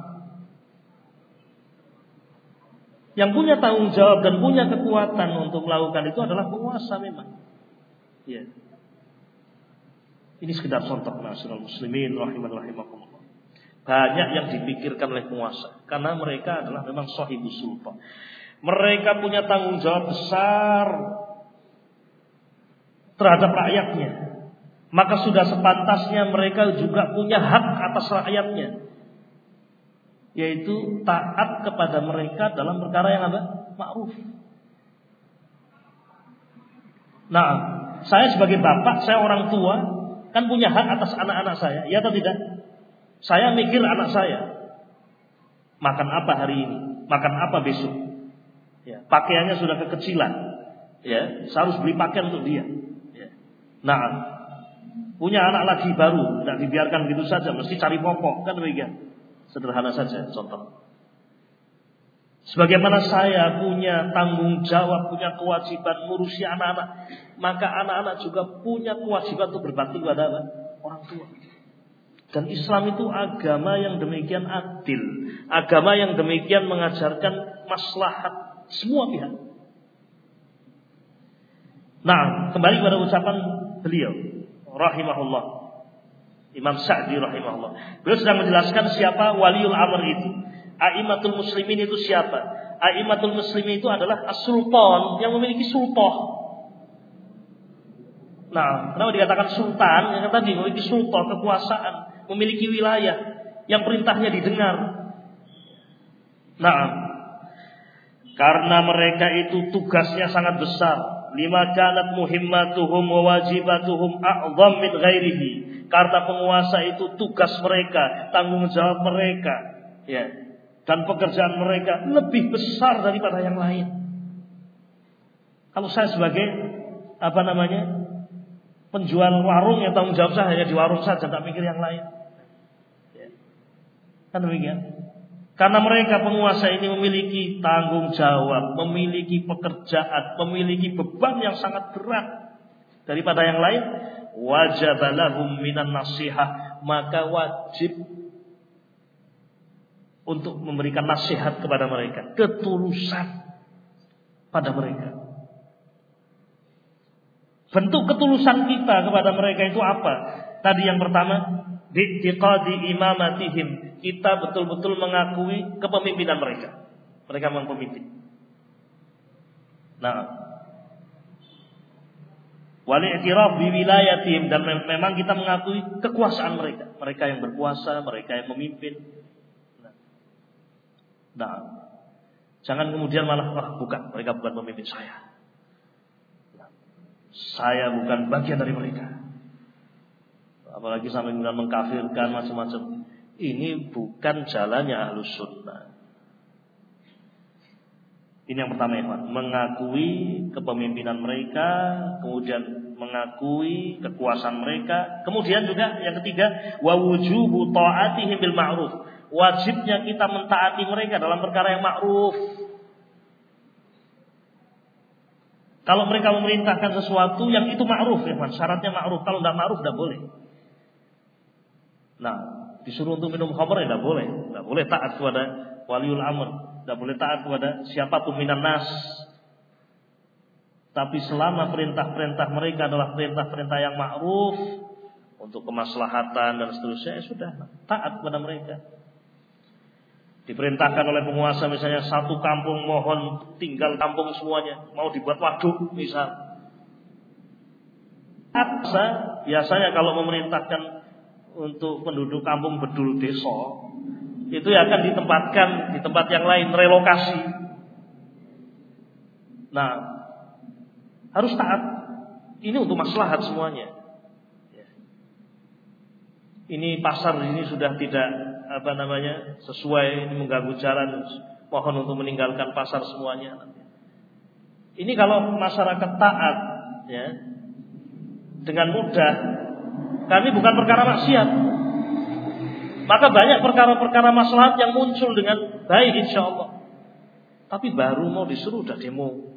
yang punya tanggung jawab dan punya kekuatan untuk melakukan itu adalah penguasa memang. Ya. Ini sekedar contoh nasional muslimin rahiman rahimakumullah. Banyak yang dipikirkan oleh penguasa karena mereka adalah memang sahibus sultan. Mereka punya tanggung jawab besar terhadap rakyatnya. Maka sudah sepantasnya mereka juga punya hak atas rakyatnya, yaitu taat kepada mereka dalam perkara yang apa? Ma'ruf. Nah, saya sebagai bapak, saya orang tua, kan punya hak atas anak-anak saya, ya atau tidak? Saya mikir anak saya makan apa hari ini, makan apa besok. Ya, pakaiannya sudah kekecilan, ya, saya harus beli pakaian untuk dia. Ya. Nah, punya anak lagi baru, tidak dibiarkan begitu saja, mesti cari popok, kan demikian. Sederhana saja contoh. Sebagaimana saya punya tanggung jawab, punya kewajiban ngurusi anak-anak, maka anak-anak juga punya kewajiban untuk berbakti kepada orang tua. Dan Islam itu agama yang demikian adil, agama yang demikian mengajarkan maslahat semua pihak. Nah, kembali kepada ucapan beliau rahimahullah, Imam Sa'di rahimahullah. Beliau sedang menjelaskan siapa waliul amr itu. A'immatul muslimin itu siapa? A'immatul muslimin itu adalah as-sultan yang memiliki sultan. Nah, kenapa dikatakan sultan? Yang tadi memiliki sultan, kekuasaan, memiliki wilayah yang perintahnya didengar. Nah, karena mereka itu tugasnya sangat besar. Lima kanat muhimmatuhum wa wajibatuhum a'zam min ghairihi. Karena penguasa itu tugas mereka, tanggung jawab mereka, ya, dan pekerjaan mereka lebih besar daripada yang lain. Kalau saya sebagai apa namanya penjual warung, yang tanggung jawab saya hanya di warung saja, tidak mikir yang lain. Ya. Kan demikian. Karena mereka penguasa ini memiliki tanggung jawab, memiliki pekerjaan, memiliki beban yang sangat berat daripada yang lain. Wajib lahum minan nasihah, maka wajib untuk memberikan nasihat kepada mereka, ketulusan pada mereka. Bentuk ketulusan kita kepada mereka itu apa? Tadi yang pertama, bi'tiqadi imamatihim, kita betul-betul mengakui kepemimpinan mereka. Mereka memang pemimpin. Nah, wali i'tiraf bi wilayatihim, dan memang kita mengakui kekuasaan mereka. Mereka yang berkuasa, mereka yang memimpin. Nah, jangan kemudian malah wah, bukan, mereka bukan pemimpin saya. Nah, saya bukan bagian dari mereka. Apalagi sampai kemudian mengkafirkan macam-macam. Ini bukan jalannya Ahlus Sunnah. Ini yang pertama ya, mengakui kepemimpinan mereka, kemudian mengakui kekuasaan mereka, kemudian juga yang ketiga, wa wujubu ta'atihim bil ma'ruf. Wajibnya kita mentaati mereka dalam perkara yang ma'ruf. Kalau mereka memerintahkan sesuatu yang itu ma'ruf, ya, syaratnya ma'ruf. Kalau tidak ma'ruf tidak boleh. Nah, disuruh untuk minum khamr ya tidak boleh. Tidak boleh taat kepada waliul amr, tidak boleh taat kepada siapapun minan nas. Tapi selama perintah-perintah mereka adalah perintah-perintah yang ma'ruf untuk kemaslahatan dan seterusnya, ya sudah, taat kepada mereka. Diperintahkan oleh penguasa misalnya satu kampung mohon tinggal kampung semuanya, mau dibuat waduk misal. Biasanya kalau memerintahkan untuk penduduk kampung bedul desa, itu ya akan ditempatkan di tempat yang lain, relokasi. Nah, harus taat. Ini untuk maslahat semuanya. Ini pasar ini sudah tidak apa namanya sesuai, ini mengganggu jalan. Mohon untuk meninggalkan pasar semuanya. Ini kalau masyarakat taat, ya, dengan mudah. Kami bukan perkara maksiat. Maka banyak perkara-perkara maslahat yang muncul dengan baik insya Allah. Tapi baru mau disuruh udah demo.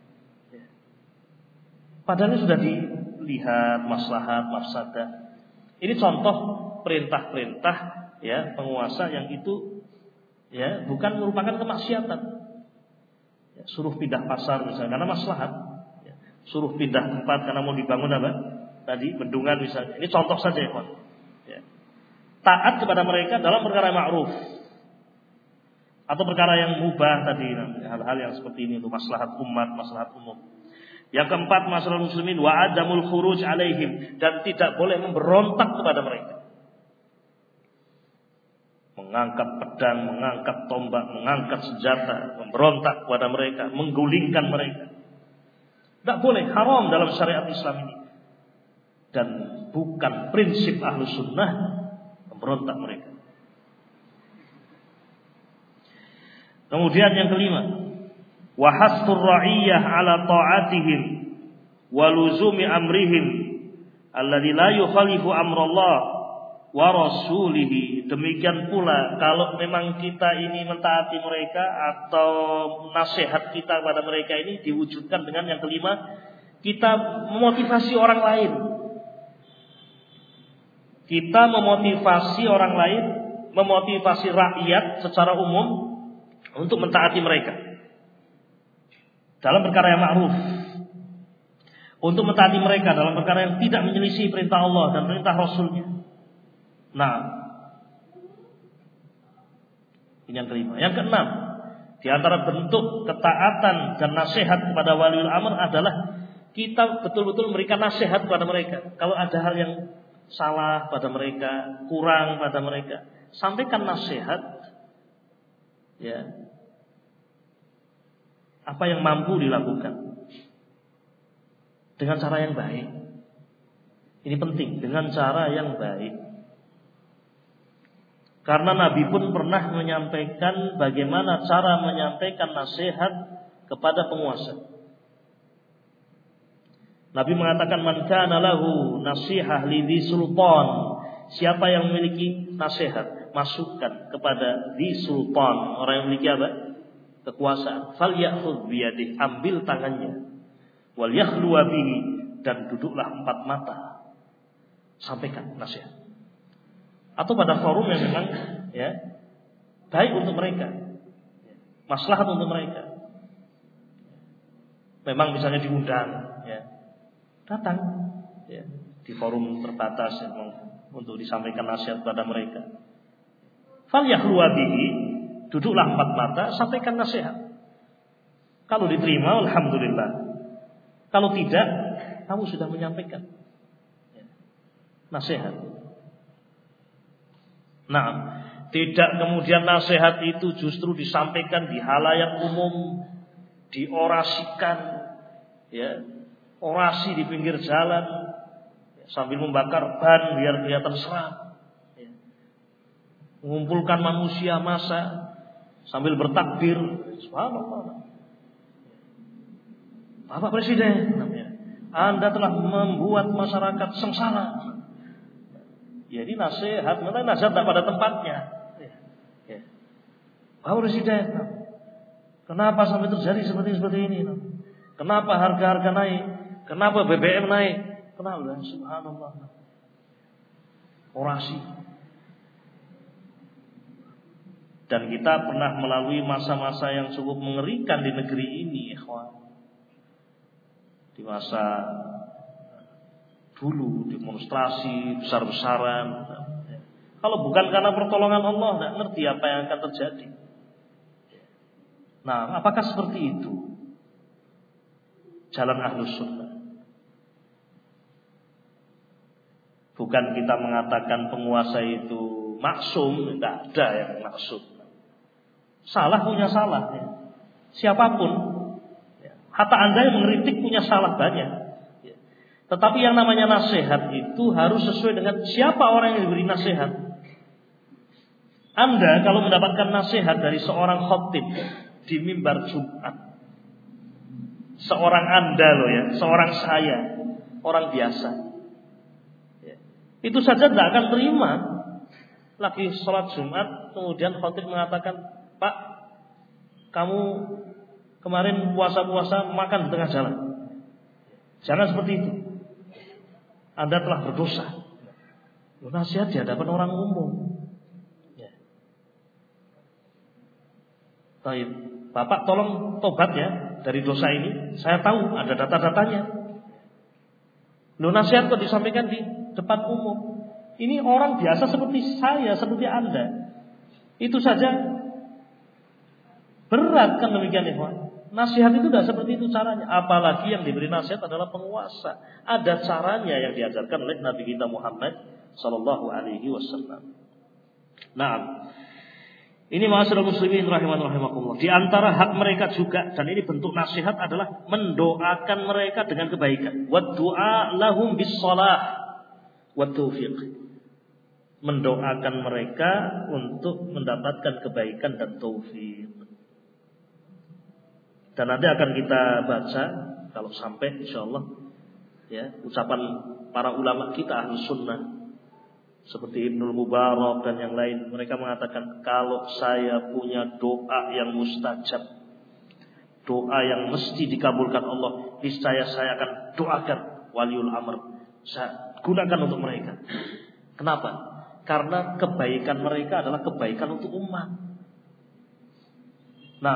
Padahal ini sudah dilihat maslahat, mafsadah. Ini contoh perintah-perintah ya penguasa yang itu ya bukan merupakan kemaksiatan. Ya, suruh pindah pasar misalnya karena maslahat. Ya, suruh pindah tempat karena mau dibangun apa? Tadi bendungan misalnya. Ini contoh saja ya, Pak. Ya. Taat kepada mereka dalam perkara ma'ruf atau perkara yang mubah tadi, hal-hal yang seperti ini untuk maslahat umat, maslahat umum. Yang keempat, masalah muslimin wa adamul khuruj alaihim, dan tidak boleh memberontak kepada mereka. Mengangkat pedang, mengangkat tombak, mengangkat senjata, memberontak kepada mereka, menggulingkan mereka. Tidak boleh, haram dalam syariat Islam ini. Dan bukan prinsip ahlu sunnah memberontak mereka. Kemudian yang kelima, wa hastur ra'iyah ala ta'atihim wa luzumi amrihim alladzi la yukhalifu amrallah wa rasulihi. Demikian pula kalau memang kita ini mentaati mereka atau nasihat kita kepada mereka ini diwujudkan dengan yang kelima, kita memotivasi orang lain. Kita memotivasi orang lain, memotivasi rakyat secara umum untuk mentaati mereka dalam perkara yang ma'ruf, untuk mentaati mereka dalam perkara yang tidak menyelisih perintah Allah dan perintah Rasulnya. Nah, ini yang kelima. Yang keenam, di antara bentuk ketaatan dan nasihat kepada waliul amr adalah kita betul-betul memberikan nasihat kepada mereka. Kalau ada hal yang salah pada mereka, kurang pada mereka, sampaikan nasihat, ya, apa yang mampu dilakukan dengan cara yang baik. Ini penting, dengan cara yang baik. Karena Nabi pun pernah menyampaikan bagaimana cara menyampaikan nasihat kepada penguasa. Nabi mengatakan, man kana lahu nasihah lidhi sultan, siapa yang memiliki nasihat, masukan kepada di sultan, orang yang memiliki apa? Kekuasaan, falyakhudh biyadihi, ambil tangannya, wal yakhlu bihi, dan duduklah empat mata, sampaikan nasihat. Atau pada forum yang memang ya baik untuk mereka, maslahat untuk mereka. Memang misalnya diundang, ya, datang ya, di forum terbatas yang untuk disampaikan nasihat kepada mereka. Falyakhlu bihi, duduklah empat mata, sampaikan nasihat. Kalau diterima, alhamdulillah. Kalau tidak, kamu sudah menyampaikan ya, nasihat. Nah, tidak kemudian nasihat itu justru disampaikan di halayak umum, diorasikan, ya, orasi di pinggir jalan, ya, sambil membakar ban biar kelihatan seram, ya, mengumpulkan manusia massa sambil bertakbir, subhanallah. Bapak Presiden, Anda telah membuat masyarakat sengsara. Ya, ini nasihat, memang nasihat tidak pada tempatnya. Ya. Bapak Presiden, kenapa sampai terjadi seperti seperti ini? Kenapa harga-harga naik? Kenapa B B M naik? Kenapa? Subhanallah. Orasi. Dan kita pernah melalui masa-masa yang cukup mengerikan di negeri ini, ikhwan. Di masa dulu demonstrasi besar-besaran. Kalau bukan karena pertolongan Allah, tidak ngerti apa yang akan terjadi. Nah, apakah seperti itu jalan Ahlus Sunnah? Bukan kita mengatakan penguasa itu maksum, tidak ada yang maksum. Salah punya salah, ya. Siapapun, ya. Hatta Anda yang mengkritik punya salah banyak. Ya. Tetapi yang namanya nasihat itu harus sesuai dengan siapa orang yang diberi nasihat. Anda kalau mendapatkan nasihat dari seorang khotib di mimbar Jumat, seorang Anda loh ya, seorang saya, orang biasa, ya. Itu saja tidak akan terima. Lagi sholat Jumat, kemudian khotib mengatakan, Pak, kamu kemarin puasa-puasa makan di tengah jalan. Jangan seperti itu. Anda telah berdosa. Nasihat di hadapan orang umum. Ya. Baik, Bapak tolong tobat ya dari dosa ini. Saya tahu ada data-datanya. Loh, nasihat kok disampaikan di depan umum. Ini orang biasa seperti saya, seperti Anda. Itu saja berat kan demikian, ikhwan. Nasihat itu tidak seperti itu caranya. Apalagi yang diberi nasihat adalah penguasa. Ada caranya yang diajarkan oleh Nabi kita Muhammad sallallahu alaihi wasallam. Nah, ini ma'asyiral muslimin rahiman rahimakumullah. Di antara hak mereka juga, dan ini bentuk nasihat, adalah mendoakan mereka dengan kebaikan. Wa du'a lahum bis shalah wa taufiq. Mendoakan mereka untuk mendapatkan kebaikan dan taufik. Dan nanti akan kita baca kalau sampai insyaallah ya ucapan para ulama kita Ahlus Sunnah seperti Ibnul Mubarak dan yang lain. Mereka mengatakan kalau saya punya doa yang mustajab, doa yang mesti dikabulkan Allah, niscaya saya akan doakan waliul amr. Saya gunakan untuk mereka. Kenapa? Karena kebaikan mereka adalah kebaikan untuk umat. Nah,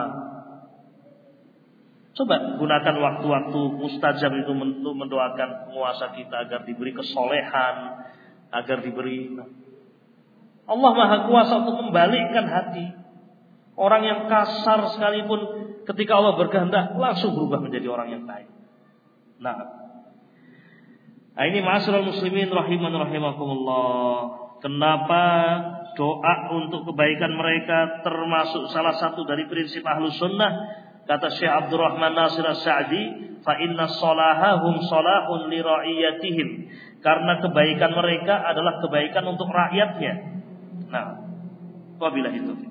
coba gunakan waktu-waktu mustajab itu untuk mendoakan penguasa kita agar diberi kesolehan, agar diberi. Allah Maha Kuasa untuk membalikkan hati. Orang yang kasar sekalipun ketika Allah berkehendak langsung berubah menjadi orang yang baik. Nah, nah ini ma'asyiral muslimin rahiman rahimakumullah. Kenapa doa untuk kebaikan mereka termasuk salah satu dari prinsip Ahlus Sunnah? Kata Syekh Abdurrahman Nasir As-Sa'di, fa inna salahahum salahun li ra'iyatihim. Karena kebaikan mereka adalah kebaikan untuk rakyatnya. Nah, wabillahi taufiq.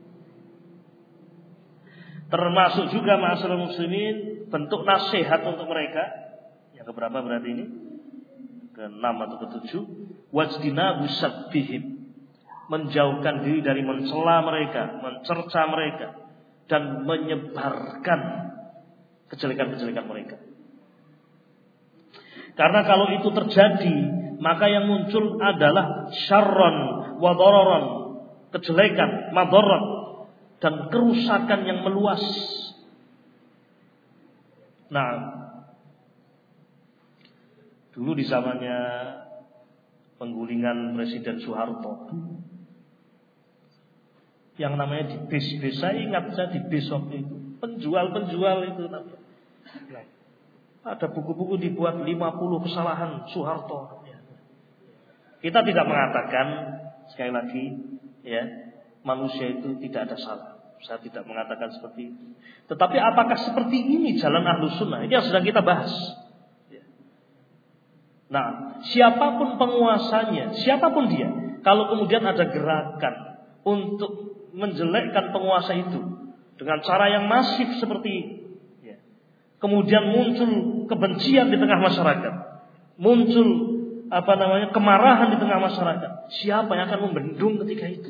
Termasuk juga ma'asyiral muslimin bentuk nasihat untuk mereka. Yang keberapa berarti ini? Keenam atau ketujuh. Wajdinabu sabbihim. Menjauhkan diri dari mencela mereka, mencerca mereka, dan menyebarkan kejelekan-kejelekan mereka. Karena kalau itu terjadi, maka yang muncul adalah syarron wa dararan, kejelekan, madarat, dan kerusakan yang meluas. Nah, dulu di zamannya penggulingan Presiden Soeharto, yang namanya di bis-bis, saya ingat saya di bis waktu itu, penjual-penjual itu namanya. Ada buku-buku dibuat lima puluh kesalahan Soeharto. Kita tidak mengatakan, sekali lagi, ya, manusia itu tidak ada salah. Saya tidak mengatakan seperti itu. Tetapi apakah seperti ini jalan Ahlus Sunnah? Ini yang sedang kita bahas. Nah, siapapun penguasanya, siapapun dia, kalau kemudian ada gerakan untuk menjelekkan penguasa itu dengan cara yang masif seperti ini, ya. kemudian muncul kebencian di tengah masyarakat, muncul apa namanya kemarahan di tengah masyarakat, siapa yang akan membendung ketika itu?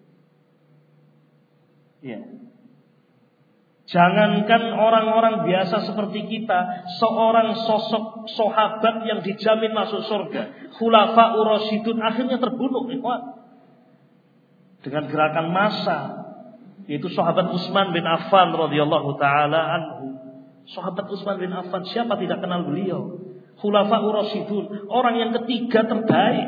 Ya. Jangankan orang-orang biasa seperti kita, seorang sosok sahabat yang dijamin masuk surga, Khulafaur Rasyidun, akhirnya terbunuh, ikhwan, dengan gerakan massa, yaitu sahabat Utsman bin Affan radhiyallahu taala anhu. Sahabat Utsman bin Affan, siapa tidak kenal beliau? Khulafaur Rasyidun, orang yang ketiga terbaik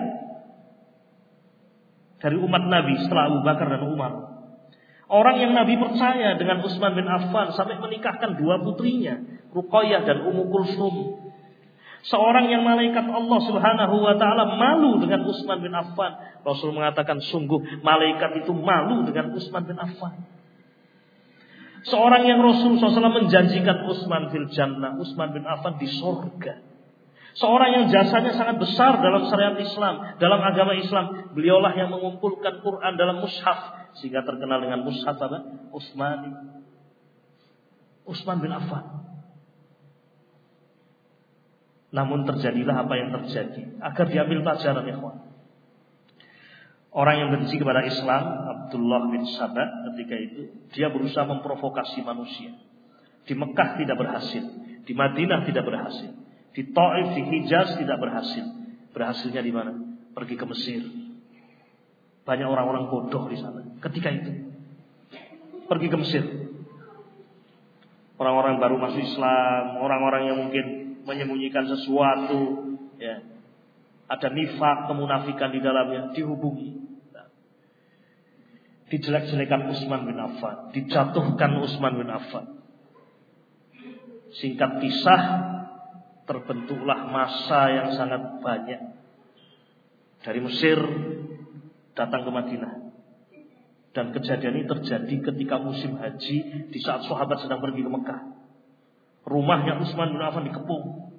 dari umat Nabi setelah Abu Bakar dan Umar. Orang yang Nabi percaya dengan Utsman bin Affan sampai menikahkan dua putrinya, Ruqayyah dan Ummu Kulsum. Seorang yang malaikat Allah Subhanahu wa taala malu dengan Utsman bin Affan. Rasul mengatakan sungguh malaikat itu malu dengan Utsman bin Affan. Seorang yang Rasul shallallahu alaihi wasallam menjanjikan Utsman fil jannah, Utsman bin Affan di surga. Seorang yang jasanya sangat besar dalam syariat Islam, dalam agama Islam. Beliaulah yang mengumpulkan Quran dalam mushaf, sehingga terkenal dengan mushaf apa? Utsmani. Utsman bin Affan. Namun terjadilah apa yang terjadi. Agar diambil pelajaran, ikhwan. Orang yang benci kepada Islam, Abdullah bin Sabah, ketika itu dia berusaha memprovokasi manusia. Di Mekah tidak berhasil, di Madinah tidak berhasil, di Taif, di Hijaz tidak berhasil. Berhasilnya di mana? Pergi ke Mesir. Banyak orang-orang bodoh di sana ketika itu. Pergi ke Mesir. Orang-orang baru masuk Islam, orang-orang yang mungkin menyembunyikan sesuatu, ya. Ada nifak, kemunafikan di dalamnya, dihubungi. Dijelek-jelekan Utsman bin Affan, dijatuhkan Utsman bin Affan. Singkat kisah, terbentuklah massa yang sangat banyak dari Mesir datang ke Madinah. Dan kejadian ini terjadi ketika musim haji, di saat sahabat sedang pergi ke Mekah. Rumahnya Utsman bin Affan dikepung.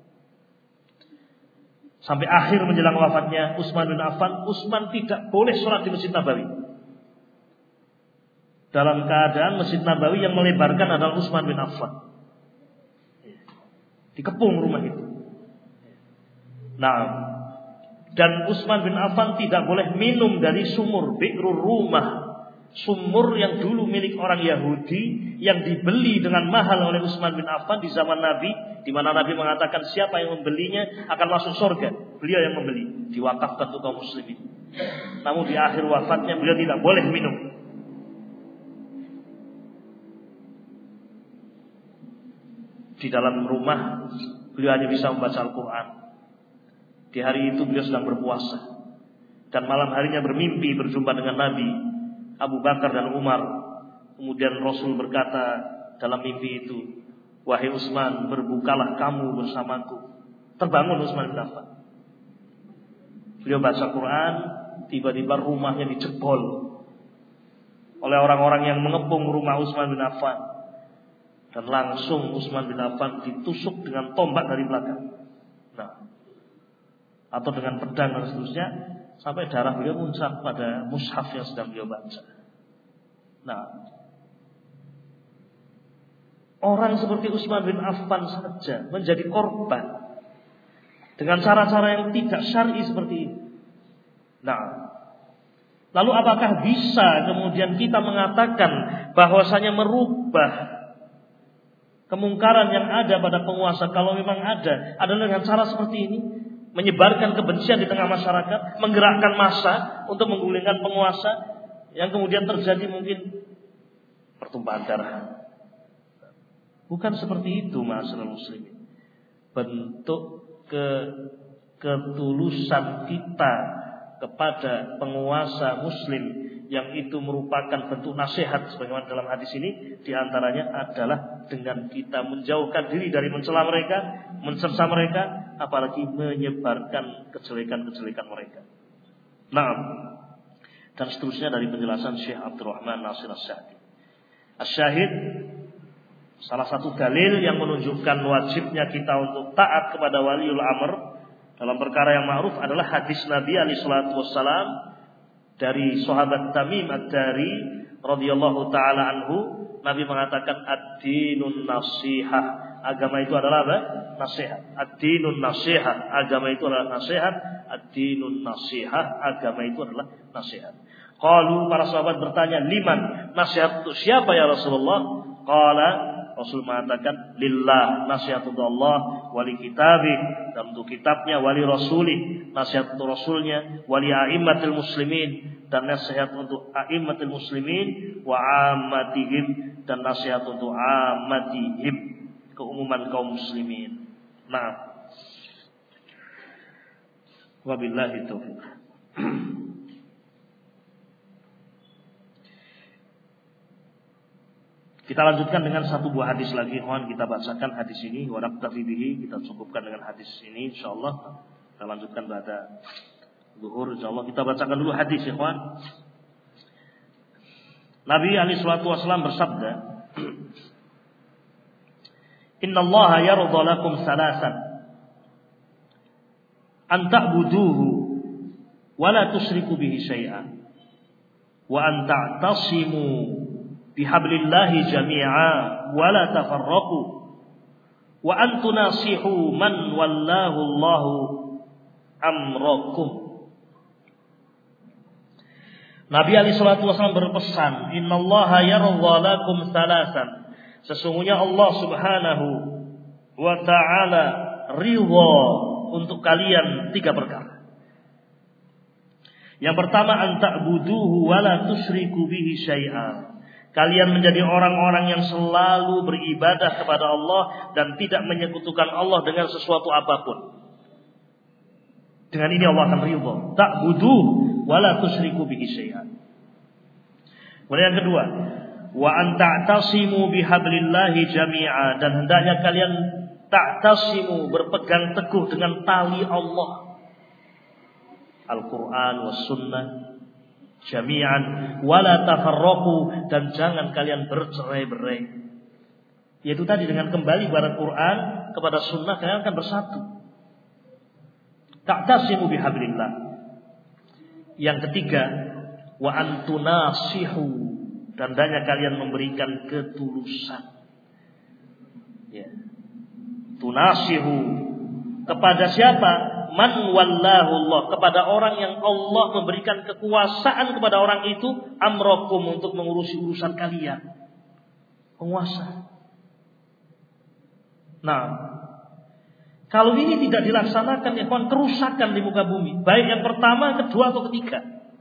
Sampai akhir menjelang wafatnya Utsman bin Affan, Utsman tidak boleh sholat di Masjid Nabawi. Dalam keadaan Masjid Nabawi yang melebarkan adalah Utsman bin Affan. Dikepung rumah itu. Nah, dan Utsman bin Affan tidak boleh minum dari sumur Bi'rur Rumah, sumur yang dulu milik orang Yahudi yang dibeli dengan mahal oleh Utsman bin Affan di zaman Nabi, di mana Nabi mengatakan siapa yang membelinya akan masuk surga. Beliau yang membeli, diwakafkan untuk kaum muslimin. Namun di akhir wafatnya beliau tidak boleh minum. Di dalam rumah beliau hanya bisa membaca Al-Quran. Di hari itu beliau sedang berpuasa, dan malam harinya bermimpi berjumpa dengan Nabi, Abu Bakar dan Umar. Kemudian Rasul berkata dalam mimpi itu, wahai Utsman, berbukalah kamu bersamaku. Terbangun Utsman bin Affan. Beliau baca Quran, tiba-tiba rumahnya dijebol oleh orang-orang yang mengepung rumah Utsman bin Affan. Dan langsung Utsman bin Affan ditusuk dengan tombak dari belakang. Nah, atau dengan pedang dan seterusnya, sampai darah beliau muncrat pada mushaf yang sedang beliau baca. Nah, orang seperti Utsman bin Affan saja menjadi korban dengan cara-cara yang tidak syar'i seperti ini. Nah, lalu apakah bisa kemudian kita mengatakan bahwasanya merubah kemungkaran yang ada pada penguasa, kalau memang ada, adalah dengan cara seperti ini? Menyebarkan kebencian di tengah masyarakat, menggerakkan massa untuk menggulingkan penguasa, yang kemudian terjadi mungkin pertumpahan darah. Bukan seperti itu, ma'asyiral muslimin. Bentuk ke ketulusan kita kepada penguasa muslim, yang itu merupakan bentuk nasihat sebagaimana dalam hadis ini, diantaranya adalah dengan kita menjauhkan diri dari mencela mereka, mencerca mereka, apalagi menyebarkan kejelekan-kejelekan mereka. Nah, dan seterusnya dari penjelasan Syekh Abdurrahman Nasir As-Sa'di. As-Syahid, salah satu dalil yang menunjukkan wajibnya kita untuk taat kepada waliul amr dalam perkara yang ma'ruf adalah hadis Nabi alaihi salatu wassalam dari sahabat Tamim Ad-Dari radhiyallahu taala anhu. Nabi mengatakan ad-dinun nasihah, Agama itu adalah apa? Nasihat. Ad-dinun nasihat. Agama itu adalah nasihat. Ad-dinun nasihat. Agama itu adalah nasihat. Qalu, para sahabat bertanya, liman? Nasihat untuk siapa ya Rasulullah? Qala, Rasul mengatakan, lillah, nasihat untuk Allah, wali kitabih, dan untuk kitabnya, wali rasulih, nasihat untuk rasulnya, wali a'immatil muslimin, dan nasihat untuk a'immatil muslimin, wa ammatihim, dan nasihat untuk ammatihim, keumuman kaum muslimin. Nah, wabillahi taufiq. Kita lanjutkan dengan satu buah hadis lagi, ikhwan. Kita bacakan hadis ini, wa naktafi bihi. Kita cukupkan dengan hadis ini, insyaallah. Kita lanjutkan pada zuhur, insyaallah. Kita bacakan dulu hadis, ikhwan. Nabi alaihi salatu wasallam bersabda, "Innallaha yarda lakum salasan, an ta'buduhu wa la tusyriku bihi syai'an, wa an ta'tasimu bihablillahi jami'a wa la tafarraqu wa an tunasihu man wallahu Allahu amrakum." Nabi alaihi salatu wasallam berpesan, "Innallaha yarda lakum salasan." Sesungguhnya Allah Subhanahu wa taala ridha untuk kalian tiga perkara. Yang pertama, an ta'buduhu wa la tusyriku bihi syai'a. Kalian menjadi orang-orang yang selalu beribadah kepada Allah dan tidak menyekutukan Allah dengan sesuatu apapun. Dengan ini Allah akan ridha. Ta'buduhu wa la tusyriku bihi syai'an. Kemudian yang kedua, wa an ta'tasimu bihablillahi jami'a, dan hendaknya kalian ta'tasimu, berpegang teguh dengan tali Allah, Al-Quran was sunnah jami'an, wala tafarraqu, dan jangan kalian bercerai-berai. Yaitu tadi dengan kembali kepada Quran, kepada sunnah, kalian akan bersatu. Ta'tasimu bihablillah. Yang ketiga, wa antunasihu, dan hendaknya kalian memberikan ketulusan. Ya. Tunasihu kepada siapa? Man wallahu Allah, kepada orang yang Allah memberikan kekuasaan kepada orang itu, amrokum, untuk mengurusi urusan kalian. Penguasa. Nah, kalau ini tidak dilaksanakan, ya kawan, kerusakan di muka bumi. Baik yang pertama, kedua, atau ketiga.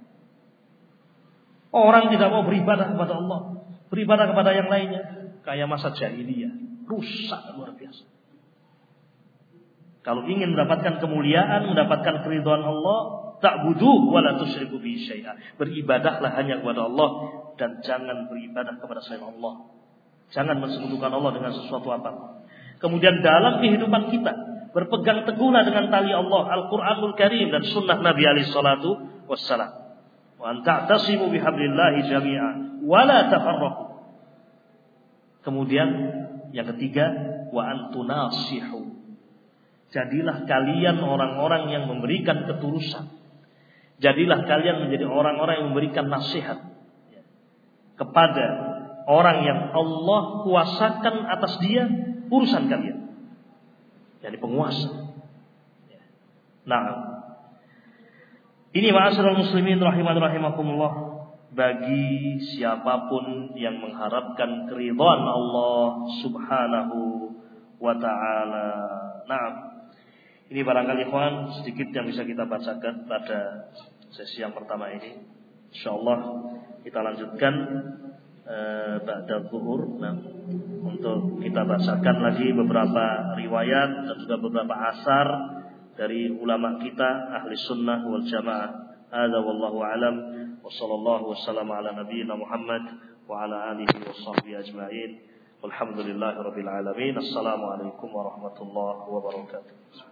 Orang tidak mau beribadah kepada Allah, beribadah kepada yang lainnya, kayak masa jahiliyah, rusak luar biasa. Kalau ingin mendapatkan kemuliaan, mendapatkan keridhaan Allah, ta'budu wa la tusyriku bihi syai'a. Beribadahlah hanya kepada Allah dan jangan beribadah kepada selain Allah. Jangan mensekutukan Allah dengan sesuatu apa. Kemudian dalam kehidupan kita, berpegang teguhlah dengan tali Allah, Al-Qur'anul Karim dan sunnah Nabi alaihi salatu wassalam. Wa an ta'tasimu bihablillahi jami'a wa la tafarraqu. Kemudian yang ketiga, wa antunasihu. Jadilah kalian orang-orang yang memberikan ketulusan. Jadilah kalian menjadi orang-orang yang memberikan nasihat kepada orang yang Allah kuasakan atas dia urusan kalian. Jadi penguasa. Nah, ini ma'asyiral muslimin rahiman rahimakumullah, bagi siapapun yang mengharapkan keridhaan Allah Subhanahu wa taala. Nah, ini barangkali ikhwan sedikit yang bisa kita bacakan pada sesi yang pertama ini. Insyaallah kita lanjutkan eh, ba'da zuhur. Nah, untuk kita bacakan lagi beberapa riwayat dan juga beberapa asar dari ulama kita ahli sunnah wal jamaah. Hadza wallahu alam, wa sallallahu wasallam ala nabiyyina Muhammad wa ala alihi wa sahbihi ajma'in. Walhamdulillahirabbil alamin. Assalamualaikum warahmatullahi wabarakatuh.